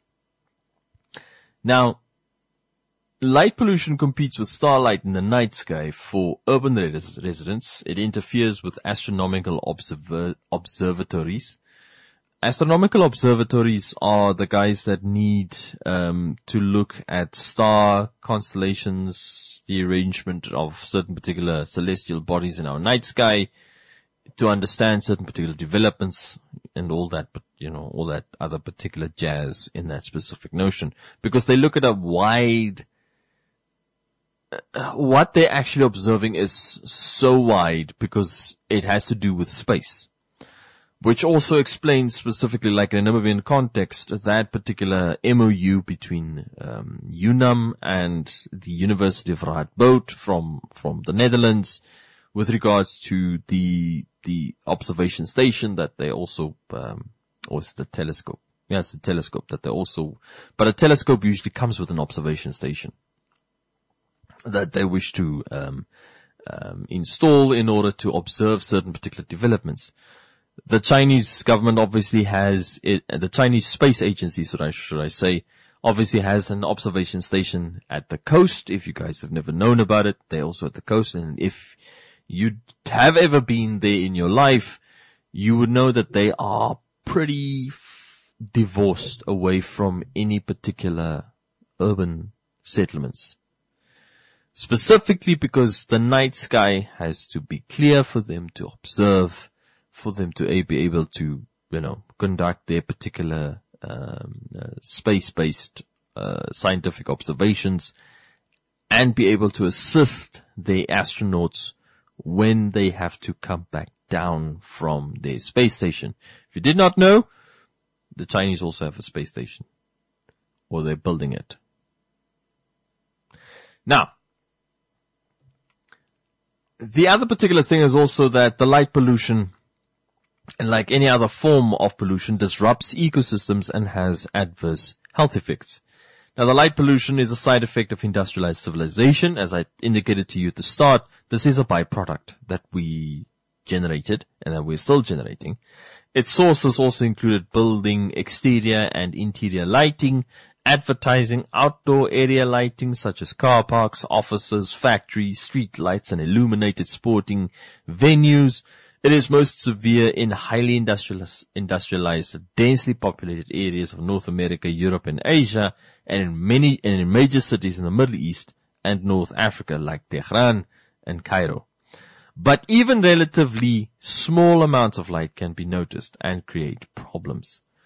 Now, light pollution competes with starlight in the night sky for urban res- residents. It interferes with astronomical observer- observatories. Astronomical observatories are the guys that need um, to look at star constellations, the arrangement of certain particular celestial bodies in our night sky, to understand certain particular developments and all that, but you know, all that other particular jazz in that specific notion, because they look at a wide what they're actually observing is so wide because it has to do with space, which also explains specifically, like in a Namibian context, that particular M O U between um, UNAM and the University of Radboud from from the Netherlands, with regards to the the observation station that they also, um, or it's the telescope. Yeah, it's the telescope that they also, but a telescope usually comes with an observation station that they wish to um, um, install in order to observe certain particular developments. The Chinese government obviously has it, the Chinese Space Agency, should I, should I say, obviously has an observation station at the coast. If you guys have never known about it, they're also at the coast. And if you have ever been there in your life, you would know that they are pretty f- divorced away from any particular urban settlements. Specifically because the night sky has to be clear for them to observe, for them to be able to, you know, conduct their particular um, uh, space-based uh, scientific observations, and be able to assist the astronauts when they have to come back down from their space station. If you did not know, the Chinese also have a space station, or they're building it. Now, the other particular thing is also that the light pollution, and like any other form of pollution, disrupts ecosystems and has adverse health effects. Now, the light pollution is a side effect of industrialized civilization. As I indicated to you at the start, this is a byproduct that we generated and that we're still generating. Its sources also included building exterior and interior lighting, advertising, outdoor area lighting such as car parks, offices, factories, street lights, and illuminated sporting venues. It is most severe in highly industrialized, industrialized, densely populated areas of North America, Europe, and Asia, and in many and in major cities in the Middle East and North Africa like Tehran and Cairo. But even relatively small amounts of light can be noticed and create problems.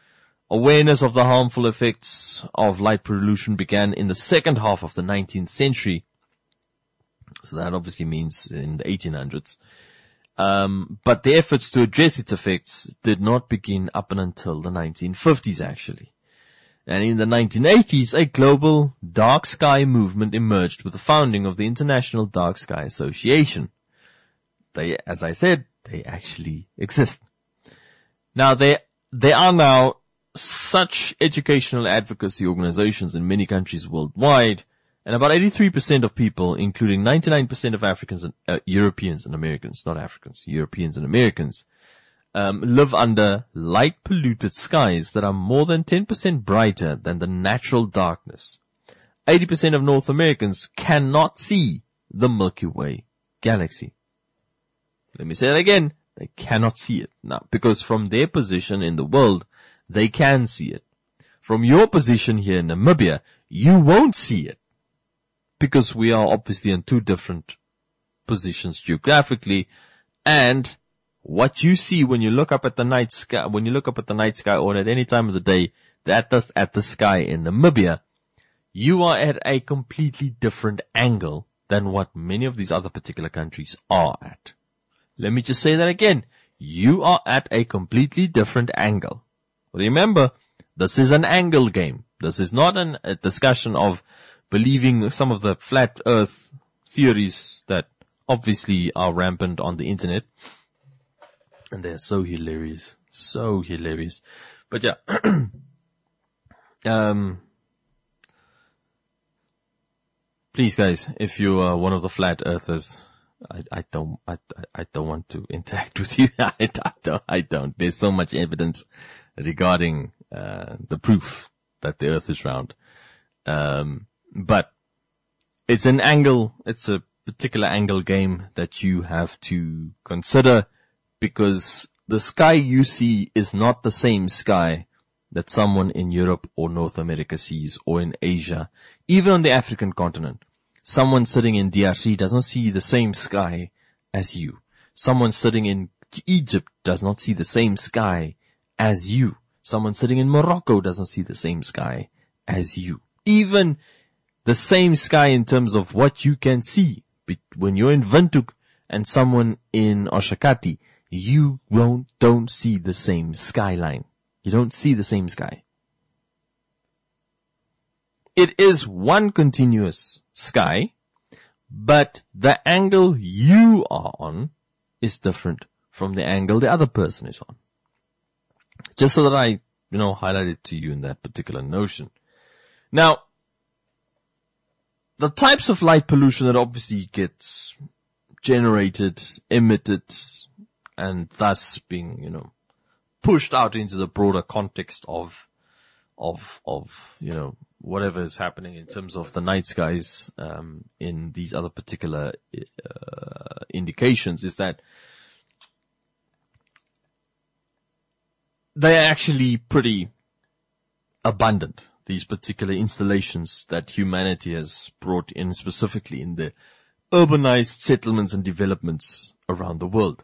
Awareness of the harmful effects of light pollution began in the second half of the nineteenth century. So that obviously means in the eighteen hundreds. Um, but the efforts to address its effects did not begin up and until the nineteen fifties, actually. And in the nineteen eighties, a global dark sky movement emerged with the founding of the International Dark Sky Association. They, as I said, they actually exist. Now, there, there are now such educational advocacy organizations in many countries worldwide, and about eighty-three percent of people, including ninety-nine percent of Africans and uh, Europeans and Americans, not Africans, Europeans and Americans, um, live under light polluted skies that are more than ten percent brighter than the natural darkness. eighty percent of North Americans cannot see the Milky Way galaxy. Let me say that again. They cannot see it. Now, because from their position in the world, they can see it. From your position here in Namibia, you won't see it. Because we are obviously in two different positions geographically. And what you see when you look up at the night sky, when you look up at the night sky or at any time of the day, that is at the sky in Namibia, you are at a completely different angle than what many of these other particular countries are at. Let me just say that again. You are at a completely different angle. Remember, this is an angle game. This is not an, a discussion of believing some of the flat earth theories that obviously are rampant on the internet. And they're so hilarious. So hilarious. But yeah. um, please guys, if you are one of the flat earthers, I, I don't, I, I don't want to interact with you. I, I don't, I don't. There's so much evidence regarding, uh, the proof that the earth is round. Um, but it's an angle, it's a particular angle game that you have to consider, because the sky you see is not the same sky that someone in Europe or North America sees, or in Asia, even on the African continent. Someone sitting in D R C doesn't see the same sky as you. Someone sitting in Egypt does not see the same sky as you. Someone sitting in Morocco doesn't see the same sky as you. Even the same sky in terms of what you can see. When you're in Windhoek and someone in Oshakati, you won't, don't see the same skyline. You don't see the same sky. It is one continuous sky, but the angle you are on is different from the angle the other person is on. Just so that I, you know, highlight it to you in that particular notion. Now, the types of light pollution that obviously gets generated, emitted, and thus being, you know, pushed out into the broader context of, of, of, you know, whatever is happening in terms of the night skies, um, in these other particular, uh, indications, is that they're actually pretty abundant. These particular installations that humanity has brought in, specifically in the urbanized settlements and developments around the world.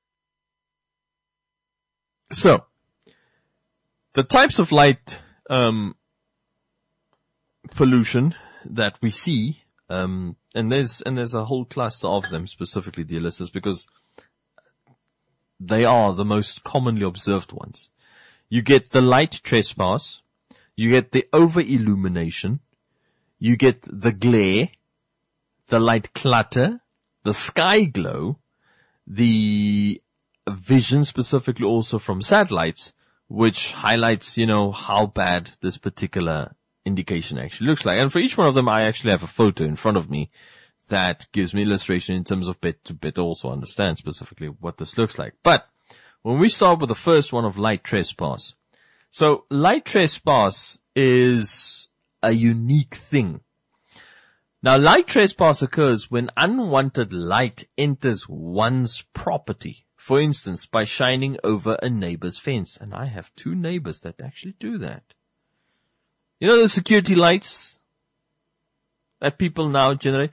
So, the types of light, um, pollution that we see, um, and there's, and there's a whole cluster of them specifically, dear listeners, because they are the most commonly observed ones. You get the light trespass, you get the over-illumination, you get the glare, the light clutter, the sky glow, the vision specifically also from satellites, which highlights, you know, how bad this particular indication actually looks like. And for each one of them, I actually have a photo in front of me that gives me illustration in terms of bet to better also understand specifically what this looks like. But when we start with the first one of light trespass. So light trespass is a unique thing. Now, light trespass occurs when unwanted light enters one's property. For instance, by shining over a neighbor's fence. And I have two neighbors that actually do that. You know the security lights that people now generate?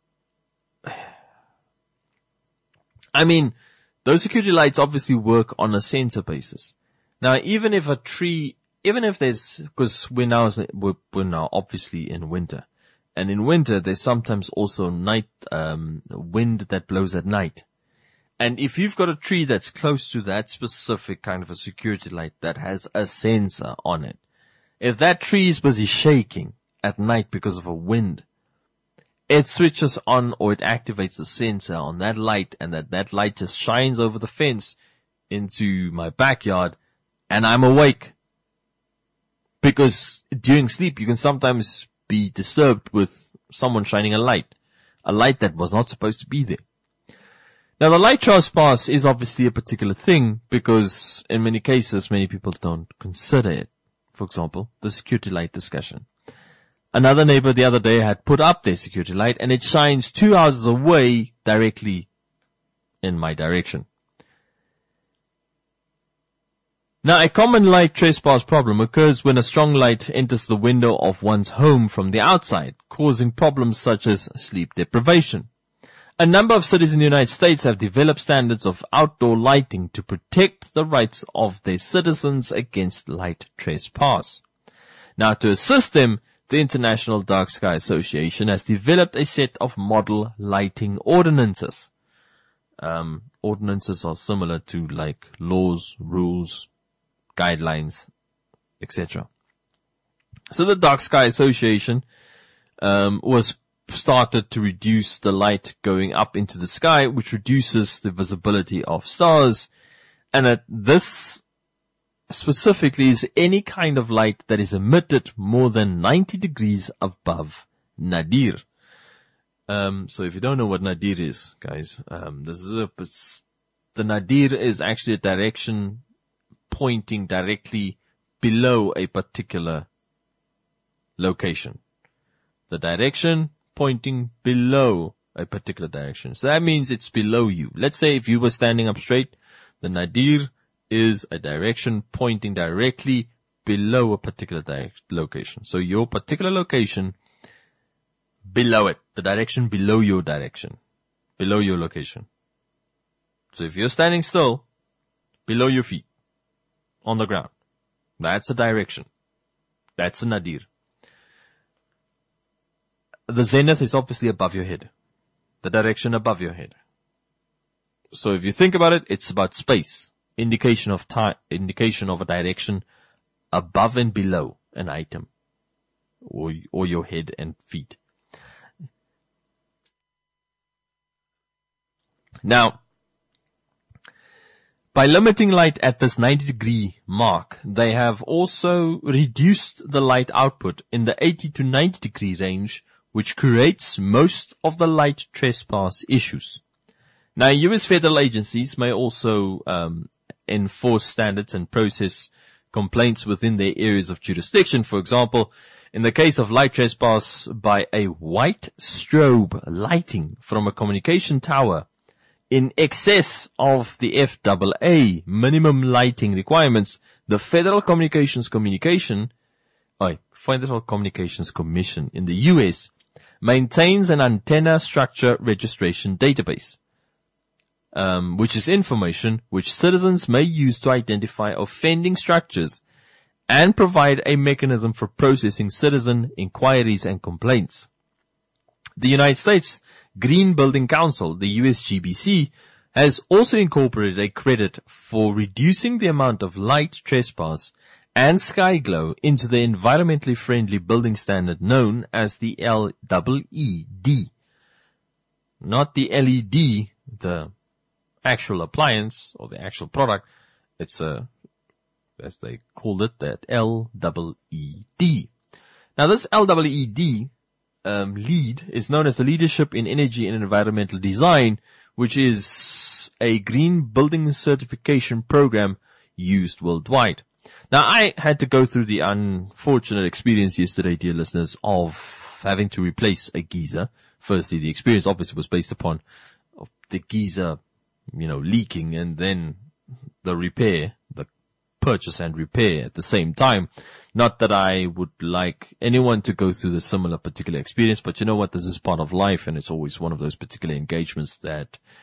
I mean, those security lights obviously work on a sensor basis. Now, even if a tree even if there's, because we're now, we're, we're now obviously in winter. And in winter, there's sometimes also night, um, wind that blows at night. And if you've got a tree that's close to that specific kind of a security light that has a sensor on it, if that tree is busy shaking at night because of a wind, it switches on or it activates the sensor on that light, and that, that light just shines over the fence into my backyard, and I'm awake. Because during sleep, you can sometimes be disturbed with someone shining a light, a light that was not supposed to be there. Now, the light trespass is obviously a particular thing because in many cases, many people don't consider it. For example, the security light discussion. Another neighbor the other day had put up their security light and it shines two houses away directly in my direction. Now, a common light trespass problem occurs when a strong light enters the window of one's home from the outside, causing problems such as sleep deprivation. A number of cities in the United States have developed standards of outdoor lighting to protect the rights of their citizens against light trespass. Now, to assist them, the International Dark Sky Association has developed a set of model lighting ordinances. Um, ordinances are similar to like laws, rules, guidelines, et cetera. So the Dark Sky Association um, was started to reduce the light going up into the sky, which reduces the visibility of stars. And that this specifically is any kind of light that is emitted more than ninety degrees above nadir. Um, so if you don't know what nadir is, guys, um, this is a, it's, the nadir is actually a direction pointing directly below a particular location. The direction pointing below a particular direction. So that means it's below you. Let's say if you were standing up straight, the nadir is a direction pointing directly below a particular direct location. So your particular location, below it, the direction below your direction, below your location. So if you're standing still, below your feet, on the ground, that's a direction. That's a nadir. The zenith is obviously above your head. The direction above your head. So if you think about it, it's about space. Indication of time, indication of a direction above and below an item. Or, or your head and feet. Now, by limiting light at this ninety degree mark, they have also reduced the light output in the eighty to ninety degree range, which creates most of the light trespass issues. Now, U S federal agencies may also um, enforce standards and process complaints within their areas of jurisdiction. For example, in the case of light trespass by a white strobe lighting from a communication tower in excess of the F A A minimum lighting requirements, the Federal Communications Communication, oh, Federal Communications Commission in the U S maintains an antenna structure registration database, um, which is information which citizens may use to identify offending structures and provide a mechanism for processing citizen inquiries and complaints. The United States Green Building Council, the U S G B C, has also incorporated a credit for reducing the amount of light trespass and sky glow into the environmentally friendly building standard known as the L E E D. Not the L E D, the actual appliance or the actual product. It's a, as they called it, that L E E D. Now this L E E D um, LEED is known as the Leadership in Energy and Environmental Design, which is a green building certification program used worldwide. Now, I had to go through the unfortunate experience yesterday, dear listeners, of having to replace a geyser. Firstly, the experience obviously was based upon the geyser, you know, leaking, and then the repair, the purchase and repair at the same time. Not that I would like anyone to go through the similar particular experience, but you know what? This is part of life, and it's always one of those particular engagements that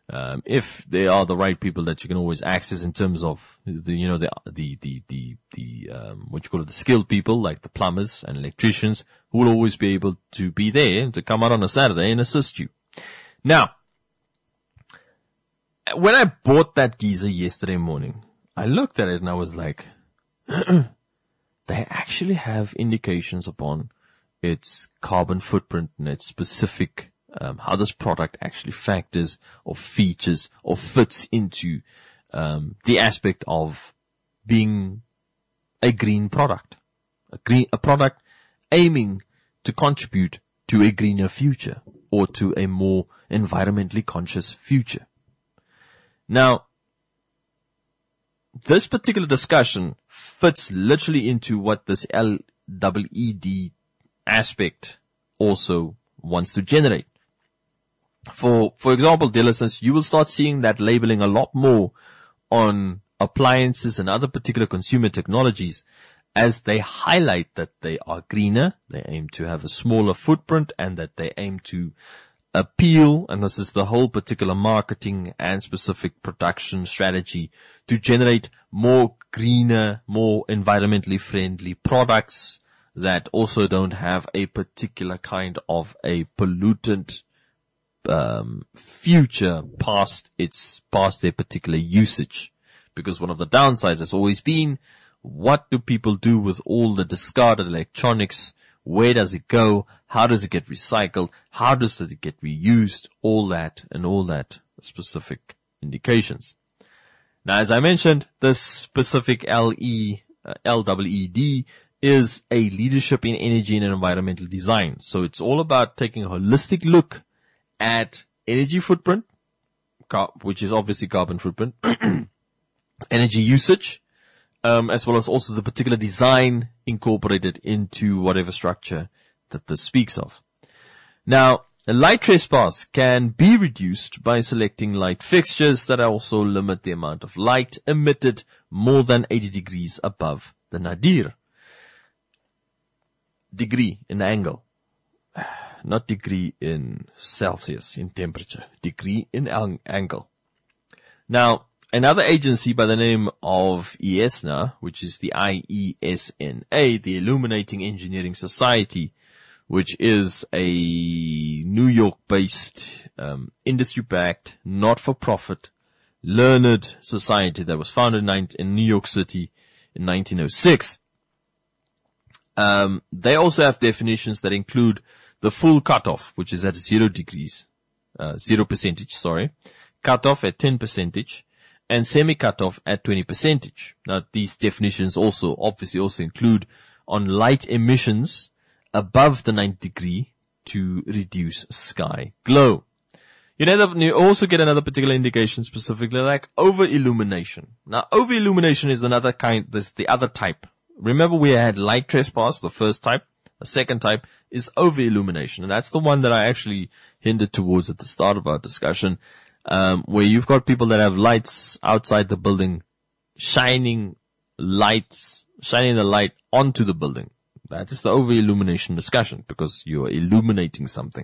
Um, if they are the right people that you can always access in terms of the, you know, the, the, the, the, the, um, what you call it, the skilled people like the plumbers and electricians who will always be able to be there to come out on a Saturday and assist you. Now, when I bought that geyser yesterday morning, I looked at it and I was like, they actually have indications upon its carbon footprint and its specific Um, how this product actually factors or features or fits into um, the aspect of being a green product, a green a product aiming to contribute to a greener future or to a more environmentally conscious future. Now, this particular discussion fits literally into what this L E E D aspect also wants to generate. For, for example, dear listeners, you will start seeing that labeling a lot more on appliances and other particular consumer technologies as they highlight that they are greener, they aim to have a smaller footprint, and that they aim to appeal, and this is the whole particular marketing and specific production strategy, to generate more greener, more environmentally friendly products that also don't have a particular kind of a pollutant Um, future past its, past their particular usage. Because one of the downsides has always been, what do people do with all the discarded electronics? Where does it go? How does it get recycled? How does it get reused? All that and all that specific indications. Now, as I mentioned, this specific L E, uh, L E E D is a leadership in energy and environmental design. So it's all about taking a holistic look at energy footprint, which is obviously carbon footprint, energy usage, um, as well as also the particular design incorporated into whatever structure that this speaks of. Now, a light trespass can be reduced by selecting light fixtures that also limit the amount of light emitted more than eighty degrees above the nadir. Degree in angle. Not degree in Celsius, in temperature, degree in ang- angle. Now, another agency by the name of I E S N A, which is the I E S N A, the Illuminating Engineering Society, which is a New York-based, um, industry-backed, not-for-profit, learned society that was founded in, in New York City in nineteen oh six. Um, they also have definitions that include the full cutoff, which is at zero degrees, uh, zero percentage, sorry, cutoff at ten percentage, and semi-cutoff at twenty percentage. Now, these definitions also, obviously also include on light emissions above the ninety degree to reduce sky glow. You know, you also get another particular indication specifically like over-illumination. Now, over-illumination is another kind, this is the other type. Remember we had light trespass, the first type. The second type is over-illumination, and that's the one that I actually hinted towards at the start of our discussion, um, where you've got people that have lights outside the building, shining lights, shining the light onto the building. That is the over-illumination discussion, because you're illuminating something.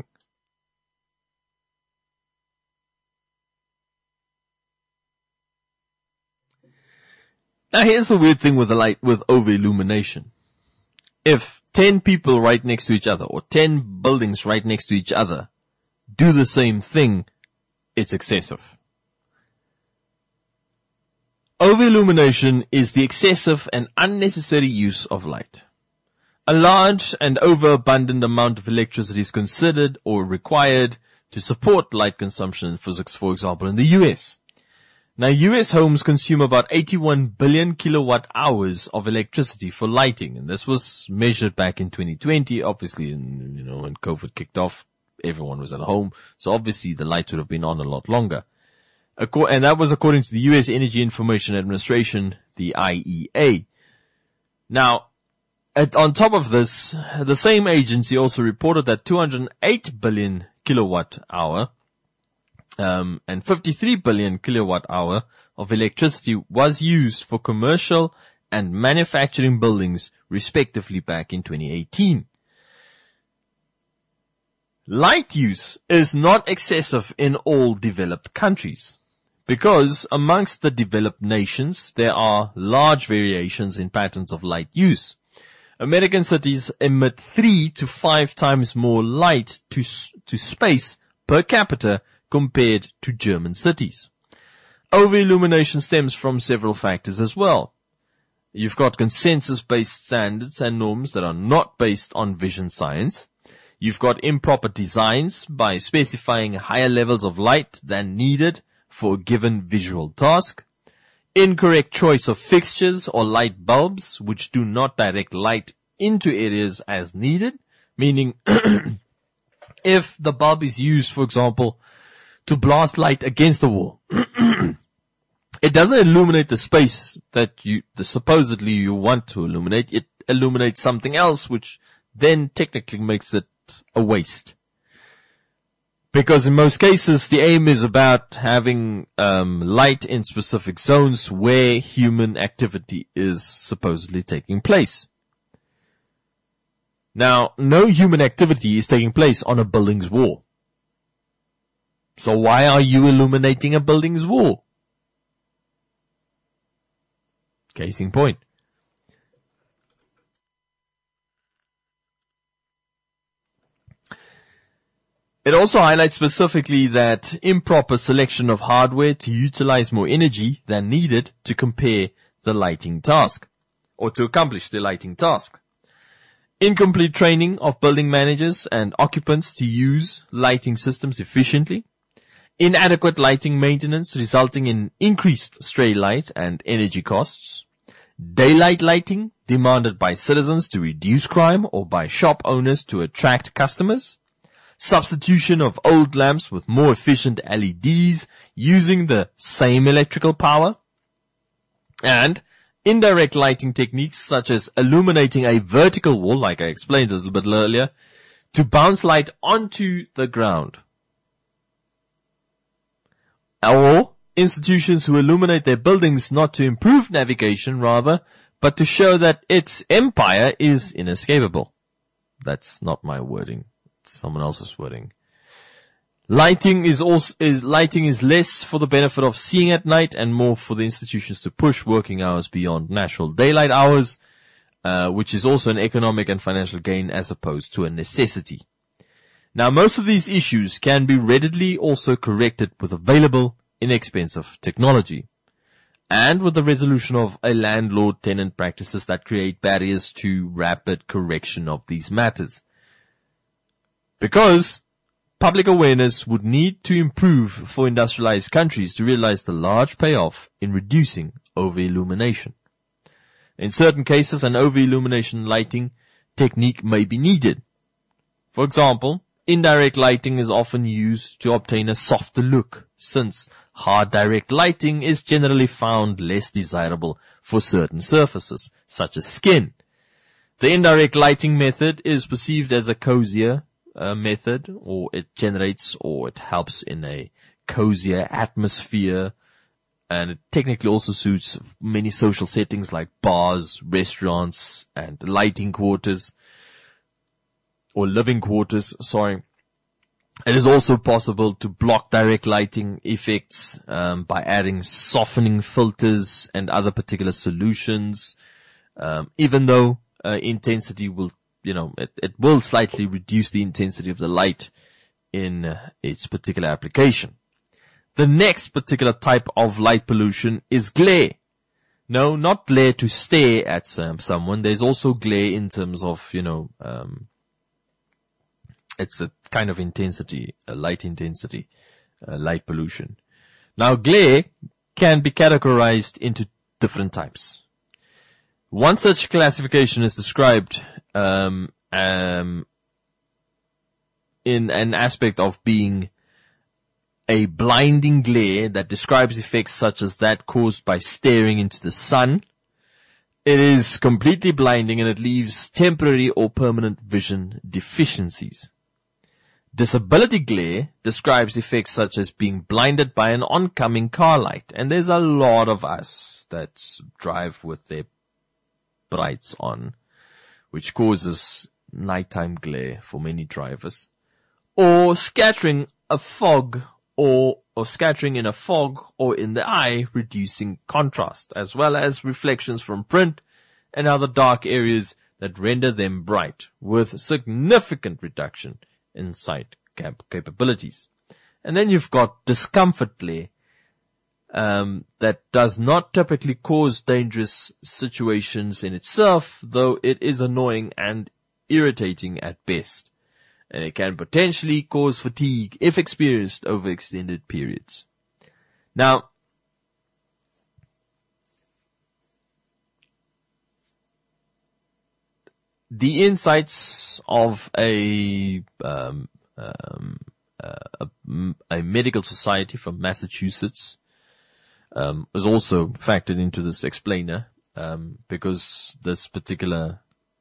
Now here's the weird thing with the light, with over-illumination. If ten people right next to each other, or ten buildings right next to each other, do the same thing, it's excessive. Over-illumination is the excessive and unnecessary use of light. A large and overabundant amount of electricity is considered or required to support light consumption in physics, for example, in the U S. Now, U S homes consume about eighty-one billion kilowatt hours of electricity for lighting, and this was measured back in twenty twenty. Obviously, in, you know, when COVID kicked off, everyone was at home, so obviously the lights would have been on a lot longer. And that was according to the U S Energy Information Administration, the I E A. Now, at, on top of this, the same agency also reported that two hundred eight billion kilowatt hour Um, and fifty-three billion kilowatt hour of electricity was used for commercial and manufacturing buildings, respectively, back in twenty eighteen. Light use is not excessive in all developed countries, because amongst the developed nations there are large variations in patterns of light use. American cities emit three to five times more light to, to space per capita compared to German cities. Over-illumination stems from several factors as well. You've got consensus-based standards and norms that are not based on vision science. You've got improper designs by specifying higher levels of light than needed for a given visual task. Incorrect choice of fixtures or light bulbs which do not direct light into areas as needed, meaning if the bulb is used, for example, to blast light against the wall, it doesn't illuminate the space that you the supposedly you want to illuminate. It illuminates something else, which then technically makes it a waste. Because in most cases, the aim is about having um, light in specific zones where human activity is supposedly taking place. Now, no human activity is taking place on a building's wall. So why are you illuminating a building's wall? Case in point. It also highlights specifically that improper selection of hardware to utilize more energy than needed to compare the lighting task, or to accomplish the lighting task. Incomplete training of building managers and occupants to use lighting systems efficiently. Inadequate lighting maintenance resulting in increased stray light and energy costs. Daylight lighting demanded by citizens to reduce crime or by shop owners to attract customers. Substitution of old lamps with more efficient L E Ds using the same electrical power. And indirect lighting techniques such as illuminating a vertical wall, like I explained a little bit earlier, to bounce light onto the ground. Or institutions who illuminate their buildings not to improve navigation, rather, but to show that its empire is inescapable. That's not my wording. It's someone else's wording. Lighting is also, is, lighting is less for the benefit of seeing at night and more for the institutions to push working hours beyond natural daylight hours, uh, which is also an economic and financial gain as opposed to a necessity. Now, most of these issues can be readily also corrected with available, inexpensive technology, and with the resolution of a landlord-tenant practices that create barriers to rapid correction of these matters. Because public awareness would need to improve for industrialized countries to realize the large payoff in reducing over-illumination. In certain cases, an over-illumination lighting technique may be needed. For example, indirect lighting is often used to obtain a softer look, since hard direct lighting is generally found less desirable for certain surfaces, such as skin. The indirect lighting method is perceived as a cozier uh, method, or it generates or it helps in a cozier atmosphere, and it technically also suits many social settings like bars, restaurants, and lighting quarters, or living quarters, sorry. It is also possible to block direct lighting effects um, by adding softening filters and other particular solutions, um, even though uh, intensity will, you know, it, it will slightly reduce the intensity of the light in uh, its particular application. The next particular type of light pollution is glare. No, not glare to stare at um, someone. There's also glare in terms of, you know, um, it's a kind of intensity, a light intensity, uh, light pollution. Now, glare can be categorized into different types. One such classification is described um, um, in an aspect of being a blinding glare that describes effects such as that caused by staring into the sun. It is completely blinding and it leaves temporary or permanent vision deficiencies. Disability glare describes effects such as being blinded by an oncoming car light. And there's a lot of us that drive with their brights on, which causes nighttime glare for many drivers. or scattering a fog or, or scattering in a fog or in the eye, reducing contrast, as well as reflections from print and other dark areas that render them bright, with significant reduction in sight cap- capabilities. And then you've got discomfort glare, um, that does not typically cause dangerous situations in itself, though it is annoying and irritating at best. And it can potentially cause fatigue if experienced over extended periods. Now, the insights of a, um, um, uh, a, a medical society from Massachusetts um, was also factored into this explainer, um, because this particular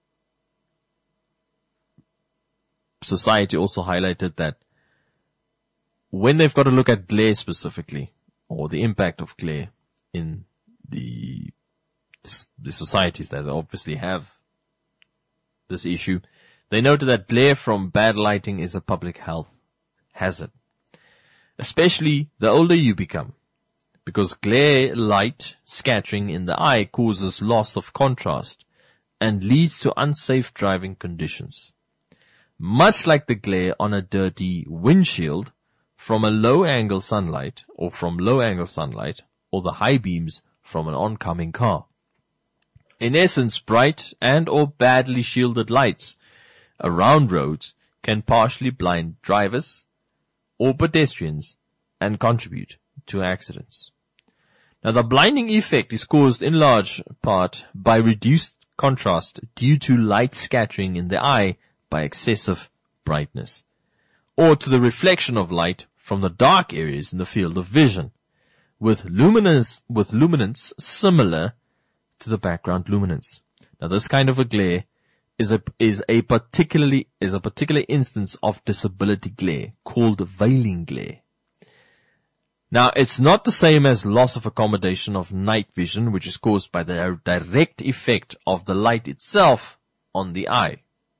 society also highlighted that when they've got to look at glare specifically, or the impact of glare in the the societies that obviously have this issue, they noted that glare from bad lighting is a public health hazard, especially the older you become, because glare light scattering in the eye causes loss of contrast and leads to unsafe driving conditions. Much like the glare on a dirty windshield from a low-angle sunlight or from low-angle sunlight or the high beams from an oncoming car. In essence, bright and or badly shielded lights around roads can partially blind drivers or pedestrians and contribute to accidents. Now, the blinding effect is caused in large part by reduced contrast due to light scattering in the eye by excessive brightness, or to the reflection of light from the dark areas in the field of vision, with luminance, with luminance similar to the background luminance. Now, this kind of a glare is a, is a particularly, is a particular instance of disability glare called veiling glare. Now, it's not the same as loss of accommodation of night vision, which is caused by the direct effect of the light itself on the eye.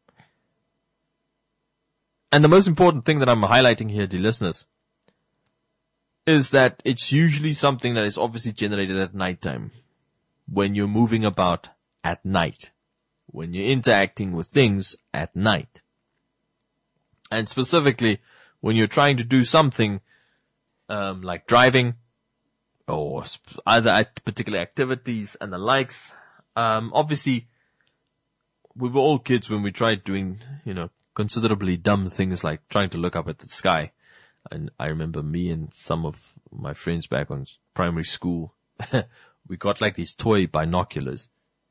And the most important thing that I'm highlighting here, dear listeners, is that it's usually something that is obviously generated at nighttime, when you're moving about at night, when you're interacting with things at night. And specifically, when you're trying to do something um, like driving or other particular activities and the likes. Um, obviously, we were all kids when we tried doing, you know, considerably dumb things like trying to look up at the sky. And I remember me and some of my friends back on primary school, we got like these toy binoculars.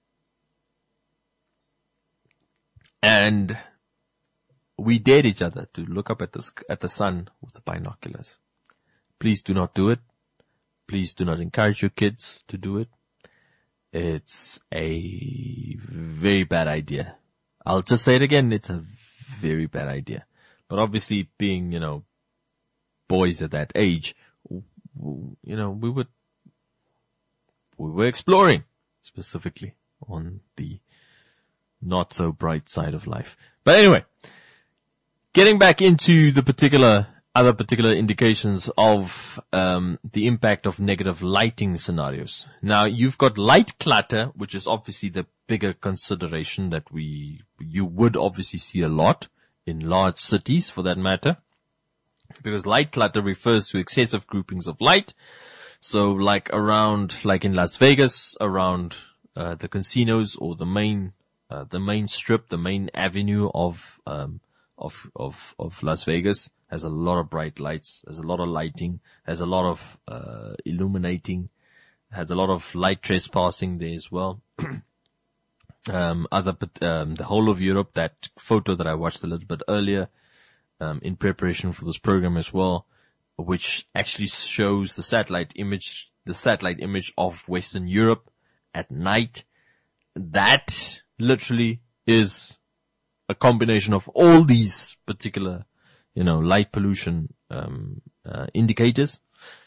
And we dared each other to look up at the, at the sun with the binoculars. Please do not do it. Please do not encourage your kids to do it. It's a very bad idea. I'll just say it again. It's a very bad idea. But obviously being, you know, boys at that age, you know, we would, we were exploring specifically on the not so bright side of life. But anyway, getting back into the particular, other particular indications of, um, the impact of negative lighting scenarios. Now you've got light clutter, which is obviously the bigger consideration that we, you would obviously see a lot in large cities for that matter. Because light clutter refers to excessive groupings of light. So like around, like in Las Vegas, around, uh, the casinos or the main, uh, the main strip, the main avenue of, um, of, of, of Las Vegas has a lot of bright lights, has a lot of lighting, has a lot of, uh, illuminating, has a lot of light trespassing there as well. um, other, um, the whole of Europe, that photo that I watched a little bit earlier, um, in preparation for this program as well, which actually shows the satellite image, the satellite image of Western Europe at night. That literally is a combination of all these particular, you know, light pollution, um, uh, indicators.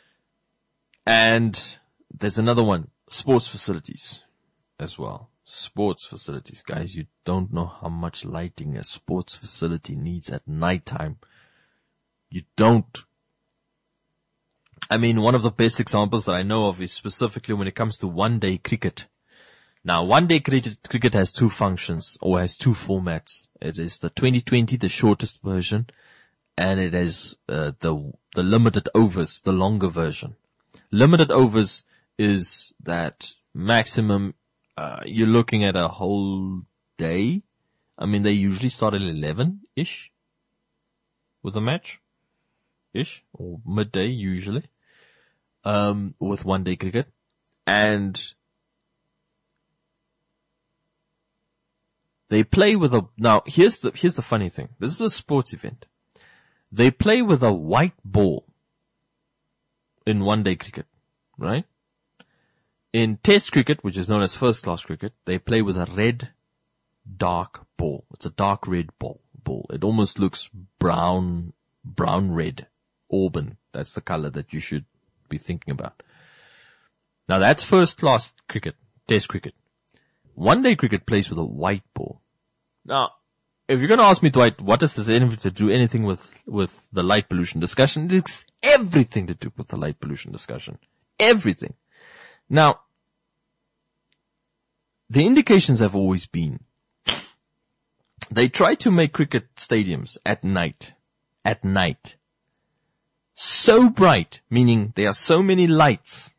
And there's another one, sports facilities as well. Sports facilities, guys, you don't know how much lighting a sports facility needs at nighttime. You don't. I mean, one of the best examples that I know of is specifically when it comes to one-day cricket. Now, one-day cricket, cricket has two functions, or has two formats. It is the twenty twenty, the shortest version, and it is uh, the the limited overs, the longer version. Limited overs is that maximum, uh, you're looking at a whole day. I mean, they usually start at eleven-ish with a match. Ish, or midday usually, um, with one day cricket. And they play with a, now here's the, here's the funny thing. This is a sports event. They play with a white ball in one day cricket, right? In test cricket, which is known as first class cricket, they play with a red, dark ball. It's a dark red ball, ball. It almost looks brown, brown red. Auburn. That's the color that you should be thinking about. Now that's first class cricket, test cricket. One day cricket plays with a white ball. Now, if you're going to ask me, Dwight, what does this anything to do anything with, with the light pollution discussion? It's everything to do with the light pollution discussion. Everything. Now, the indications have always been, they try to make cricket stadiums at night, at night, so bright, meaning there are so many lights,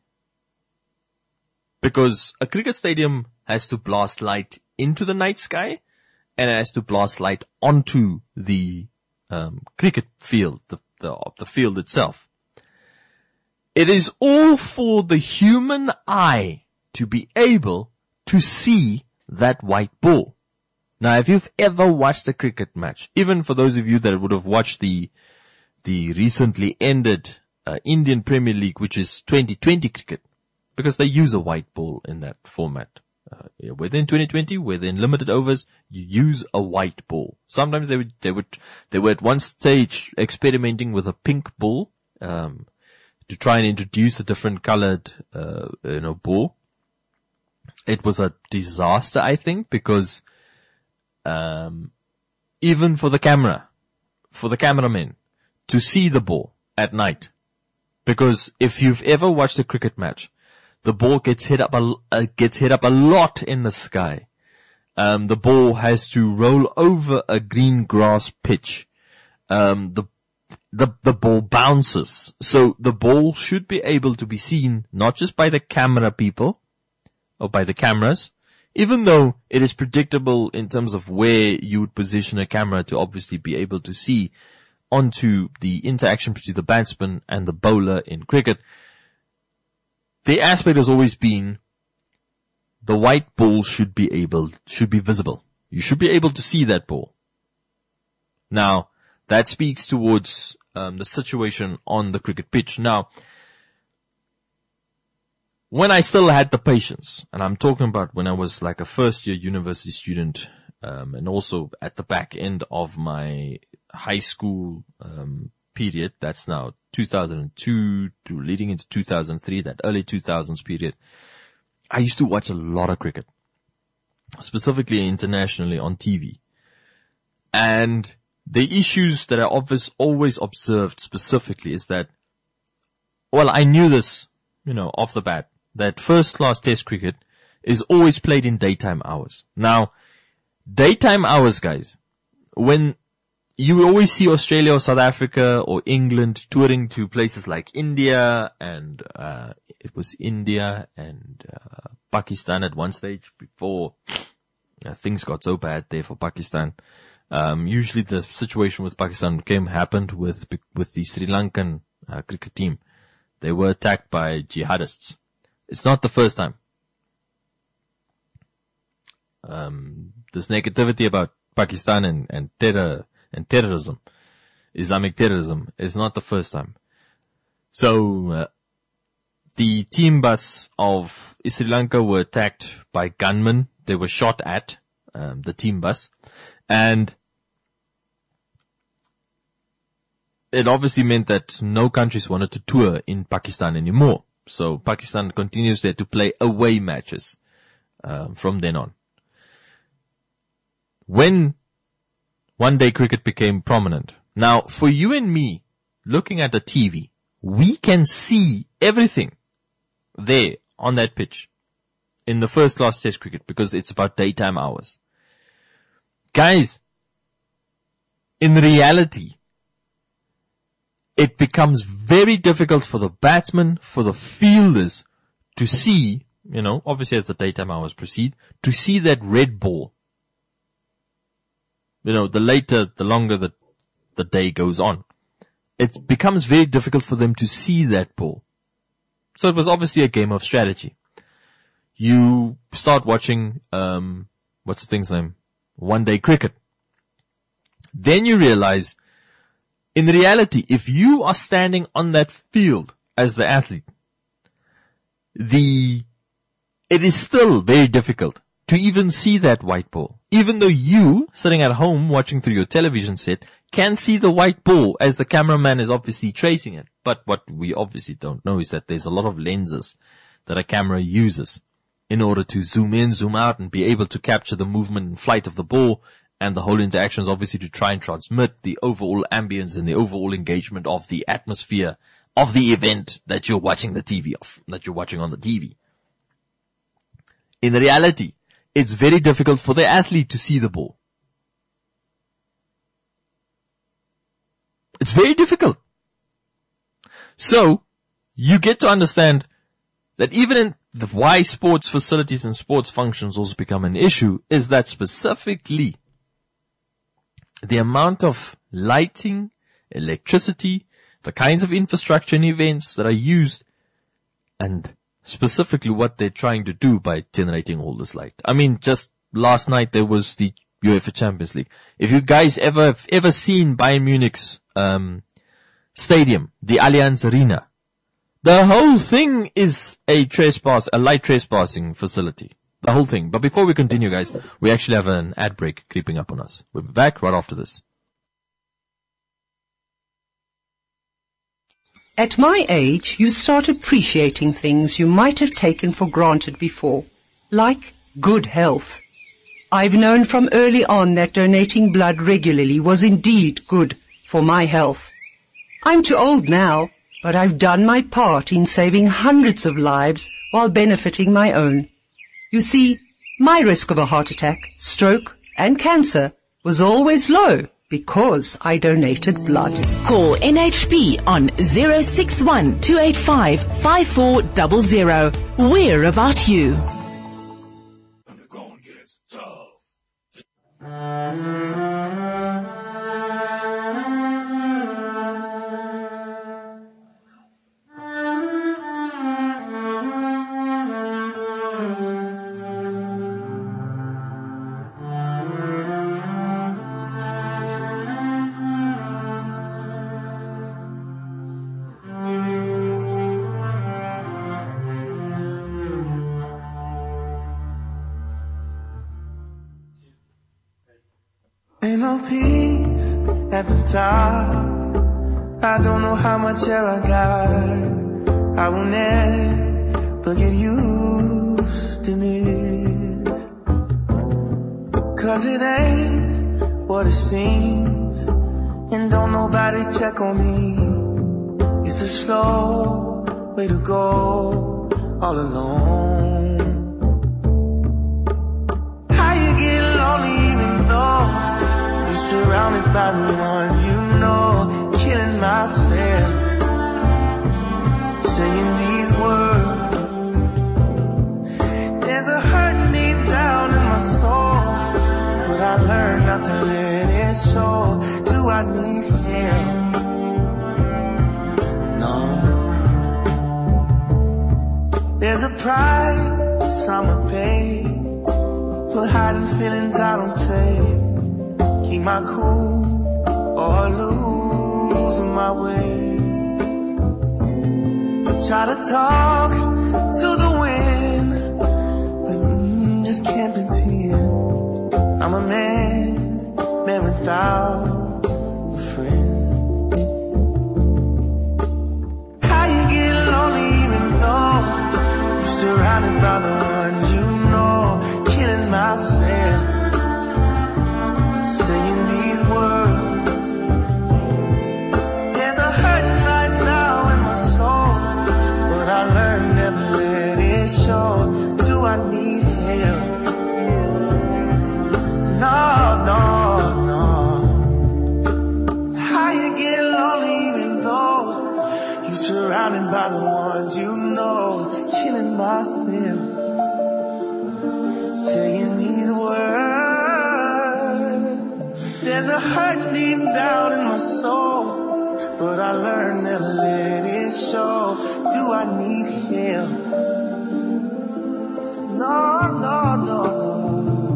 because a cricket stadium has to blast light into the night sky, and it has to blast light onto the um, cricket field, the, the the field itself. It is all for the human eye to be able to see that white ball. Now, if you've ever watched a cricket match, even for those of you that would have watched the the recently ended uh, Indian Premier League, which is twenty twenty cricket, because they use a white ball in that format. Uh, within twenty twenty, within limited overs, you use a white ball. Sometimes they would, they would, they were at one stage experimenting with a pink ball, um, to try and introduce a different colored, uh, you know, ball. It was a disaster, I think, because, um, even for the camera, for the cameramen, to see the ball at night. Because if you've ever watched a cricket match, the ball gets hit up a, uh, gets hit up a lot in the sky. Um, the ball has to roll over a green grass pitch. Um, the, the, the ball bounces. So the ball should be able to be seen not just by the camera people or by the cameras, even though it is predictable in terms of where you would position a camera to obviously be able to see onto the interaction between the batsman and the bowler in cricket. The aspect has always been the white ball should be able, should be visible. You should be able to see that ball. Now, that speaks towards um, the situation on the cricket pitch. Now, when I still had the patience, and I'm talking about when I was like a first year university student, um, and also at the back end of my high school um, period, that's now two thousand two to leading into two thousand three, that early two thousands period, I used to watch a lot of cricket, specifically internationally on T V. And the issues that I obvious, always observed specifically is that, well, I knew this, you know, off the bat, that first class test cricket is always played in daytime hours. Now, daytime hours, guys, when you always see Australia or South Africa or England touring to places like India and, uh, it was India and, uh, Pakistan at one stage before uh, things got so bad there for Pakistan. Um, usually the situation with Pakistan came, happened with, with the Sri Lankan uh, cricket team. They were attacked by jihadists. It's not the first time. Um, this negativity about Pakistan and, and terror, and terrorism, Islamic terrorism, is not the first time. So, uh, the team bus of Sri Lanka were attacked by gunmen. They were shot at, um, the team bus. And it obviously meant that no countries wanted to tour in Pakistan anymore. So Pakistan continues there to play away matches, um, from then on. When one day cricket became prominent. Now, for you and me, looking at the T V, we can see everything there on that pitch in the first class test cricket because it's about daytime hours. Guys, in reality, it becomes very difficult for the batsmen, for the fielders to see, you know, obviously as the daytime hours proceed, to see that red ball. You know, the later, the longer the, the day goes on, it becomes very difficult for them to see that ball. So it was obviously a game of strategy. You start watching, um, what's the thing's name? One day cricket. Then you realize, in reality, if you are standing on that field as the athlete, the, it is still very difficult to even see that white ball. Even though you, sitting at home watching through your television set, can see the white ball as the cameraman is obviously tracing it. But what we obviously don't know is that there's a lot of lenses that a camera uses in order to zoom in, zoom out, and be able to capture the movement and flight of the ball, and the whole interaction is obviously to try and transmit the overall ambience and the overall engagement of the atmosphere of the event that you're watching the T V of, that you're watching on the T V. In reality, it's very difficult for the athlete to see the ball. It's very difficult. So, you get to understand that even in the why sports facilities and sports functions also become an issue is that specifically the amount of lighting, electricity, the kinds of infrastructure and events that are used, and specifically what they're trying to do by generating all this light. I mean, just last night there was the UEFA Champions League. If you guys ever have ever seen Bayern Munich's um stadium, the Allianz Arena, the whole thing is a trespass, a light trespassing facility. The whole thing. But before we continue, guys, we actually have an ad break creeping up on us. We'll be back right after this. At my age, you start appreciating things you might have taken for granted before, like good health. I've known from early on that donating blood regularly was indeed good for my health. I'm too old now, but I've done my part in saving hundreds of lives while benefiting my own. You see, my risk of a heart attack, stroke, and cancer was always low because I donated blood. Call N H P on zero six one, two eight five, five four zero zero. We're about you. And the going gets tough. Ain't no peace at the top. I don't know how much air I got. I will never get used to this, because it ain't what it seems, and don't nobody check on me. It's a slow way to go all alone. How you get lonely even though surrounded by the ones you know, killing myself, saying these words. There's a hurt deep down in my soul, but I learned not to let it show. Do I need help? No. There's a price I'ma pay for hiding feelings I don't say. Keep my cool or losing my way. Try to talk to the wind, but mm, just can't pretend. I'm a man, man without a friend. How you get lonely even though you're surrounded by the ones you know, killing myself, saying these words. There's a hurt it deep down in my soul, but I learned never let it show. Do I need him? No, no, no, no, no.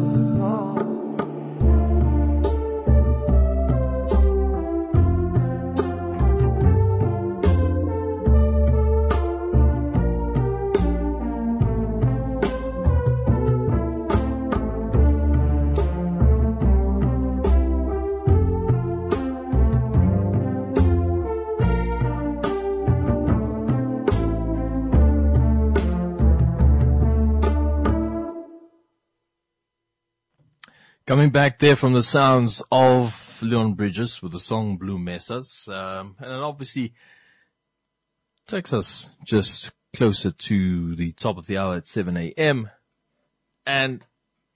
Coming back there from the sounds of Leon Bridges with the song Blue Mesas, um, and it obviously takes us just closer to the top of the hour at seven a.m. And,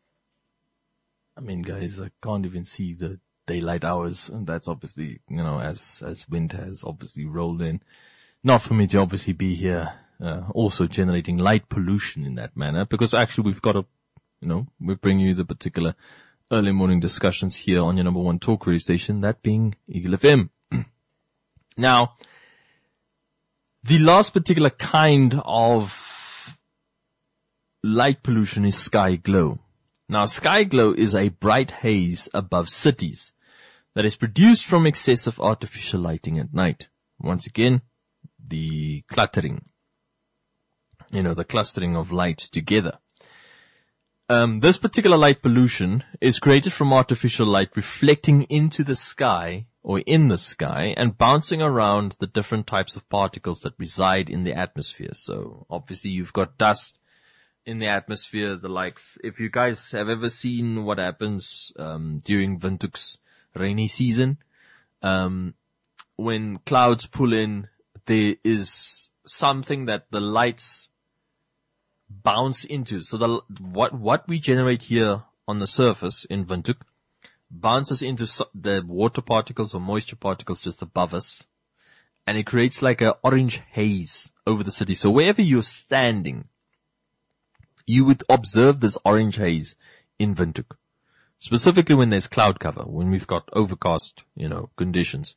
I mean, guys, I can't even see the daylight hours, and that's obviously, you know, as, as winter has obviously rolled in. Not for me to obviously be here, uh, also generating light pollution in that manner, because actually we've got a, you know, we bring you the particular early morning discussions here on your number one talk radio station, that being Eagle F M. Now, the last particular kind of light pollution is sky glow. Now, sky glow is a bright haze above cities that is produced from excessive artificial lighting at night. Once again, the cluttering, you know, the clustering of light together. Um, this particular light pollution is created from artificial light reflecting into the sky or in the sky and bouncing around the different types of particles that reside in the atmosphere. So obviously you've got dust in the atmosphere, the likes. If you guys have ever seen what happens um, during Windhoek's rainy season, um, when clouds pull in, there is something that the lights bounce into. So the what what we generate here on the surface in Windhoek bounces into the water particles or moisture particles just above us, and it creates like an orange haze over the city. So wherever you're standing, you would observe this orange haze in Windhoek, specifically when there's cloud cover, when we've got overcast, you know, conditions.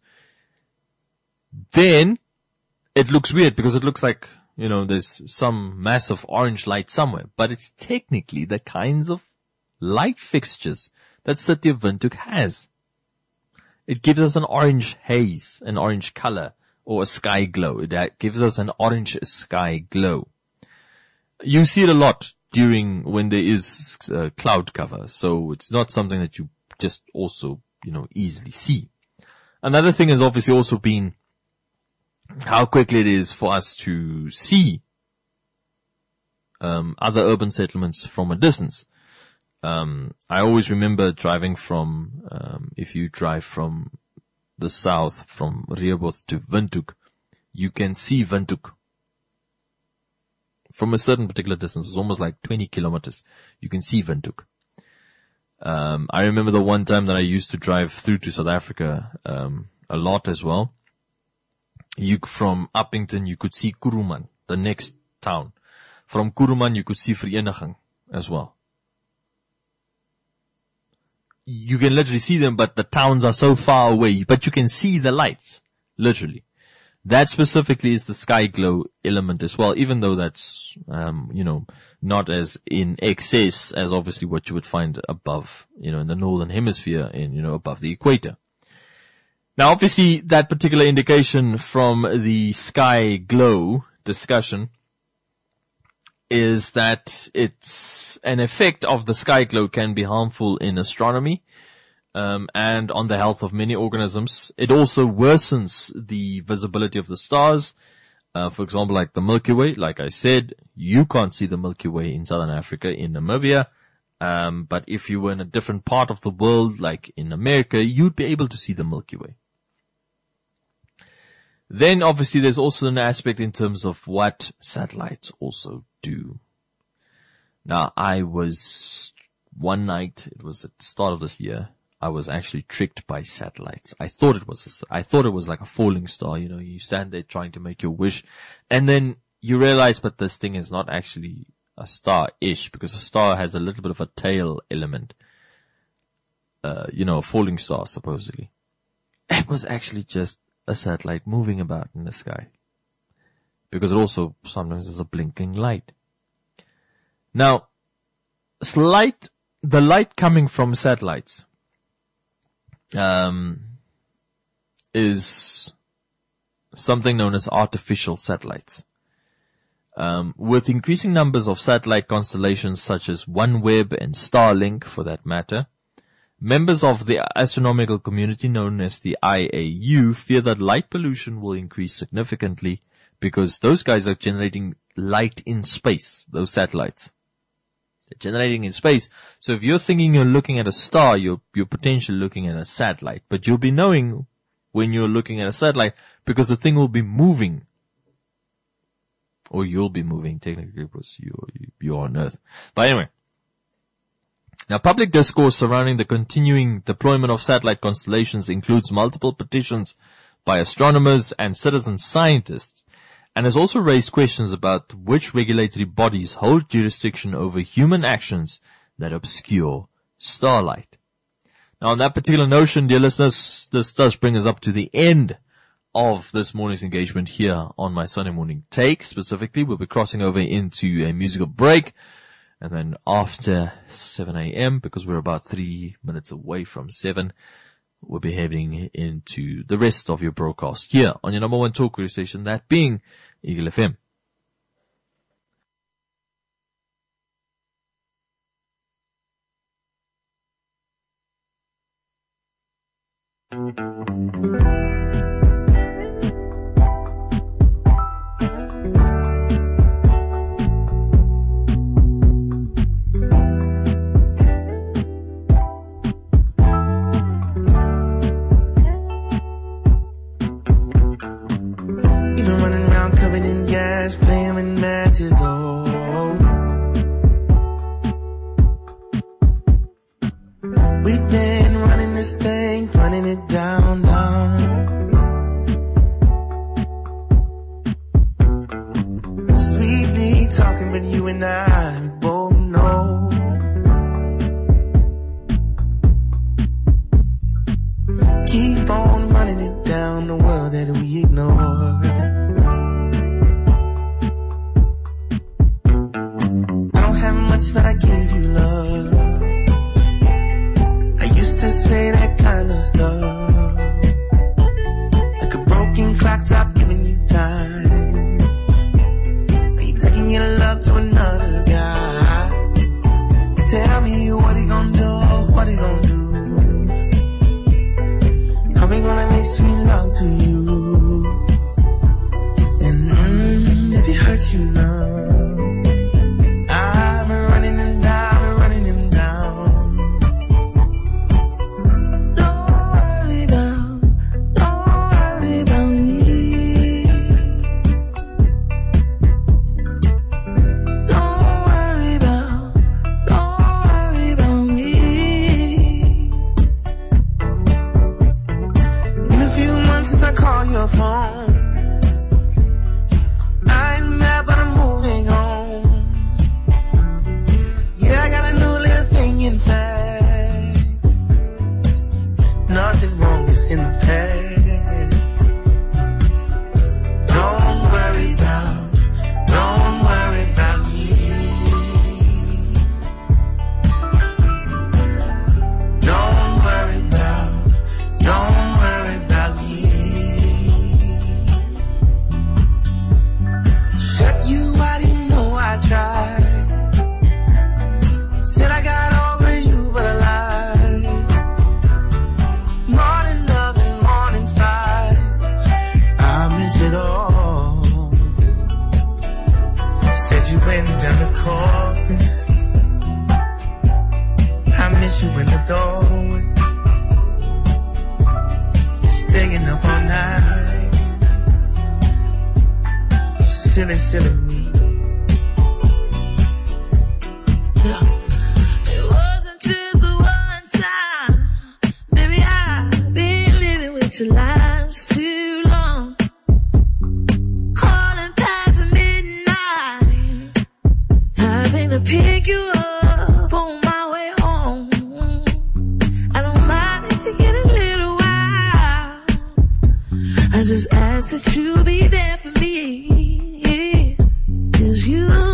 Then it looks weird because it looks like, you know, there's some massive orange light somewhere, but it's technically the kinds of light fixtures that City of Windhoek has. It gives us an orange haze, an orange color, or a sky glow. It gives us an orange sky glow. You see it a lot during when there is uh, cloud cover, so it's not something that you just also, you know, easily see. Another thing has obviously also been how quickly it is for us to see um, other urban settlements from a distance. Um, I always remember driving from, um, if you drive from the south, from Rehoboth to Windhoek, you can see Windhoek from a certain particular distance. It's almost like twenty kilometers. You can see Windhoek. Um, I remember the one time that I used to drive through to South Africa um, a lot as well. You, from Uppington, you could see Kuruman, the next town. From Kuruman, you could see Vereniging as well. You can literally see them, but the towns are so far away, but you can see the lights, literally. That specifically is the sky glow element as well, even though that's, um, you know, not as in excess as obviously what you would find above, you know, in the northern hemisphere, in, you know, above the equator. Now, obviously, that particular indication from the sky glow discussion is that it's an effect of the sky glow can be harmful in astronomy um, and on the health of many organisms. It also worsens the visibility of the stars. Uh, for example, like the Milky Way. Like I said, you can't see the Milky Way in Southern Africa, in Namibia. Um, but if you were in a different part of the world, like in America, you'd be able to see the Milky Way. Then obviously there's also an aspect in terms of what satellites also do. Now I was, one night, it was at the start of this year, I was actually tricked by satellites. I thought it was, a, I thought it was like a falling star, you know, you stand there trying to make your wish, and then you realize, but this thing is not actually a star-ish, because a star has a little bit of a tail element. Uh, you know, a falling star, supposedly. was actually just a satellite moving about in the sky. Because it also sometimes is a blinking light. Now, light, the light coming from satellites, um, is something known as artificial satellites. Um, with increasing numbers of satellite constellations such as OneWeb and Starlink, for that matter, members of the astronomical community known as the I A U fear that light pollution will increase significantly because those guys are generating light in space, those satellites. They're generating in space. So if you're thinking you're looking at a star, you're, you're potentially looking at a satellite. But you'll be knowing when you're looking at a satellite because the thing will be moving. Or you'll be moving, technically, because you're, you're on Earth. But anyway. Now, public discourse surrounding the continuing deployment of satellite constellations includes multiple petitions by astronomers and citizen scientists, and has also raised questions about which regulatory bodies hold jurisdiction over human actions that obscure starlight. Now, on that particular notion, dear listeners, this does bring us up to the end of this morning's engagement here on my Sunday morning take. Specifically, we'll be crossing over into a musical break. And then after seven a.m., because we're about three minutes away from seven, we'll be heading into the rest of your broadcast here on your number one talk radio station, that being Eagle F M. Playing with matches, oh. We've been running this thing, running it down, down. Sweetly talking, but you and I both know. Keep on running it down, the world that we ignored. But I gave you love. I used to say that kind of stuff. Like a broken clock, stop giving you time. Are you taking your love to another guy? Tell me what he gonna do, what he gonna do. How we gonna make sweet love to you? And mm, if it hurts you now, pick you up on my way home. I don't mind if you get a little wild. just ask that you be there for me. Yeah. 'Cause you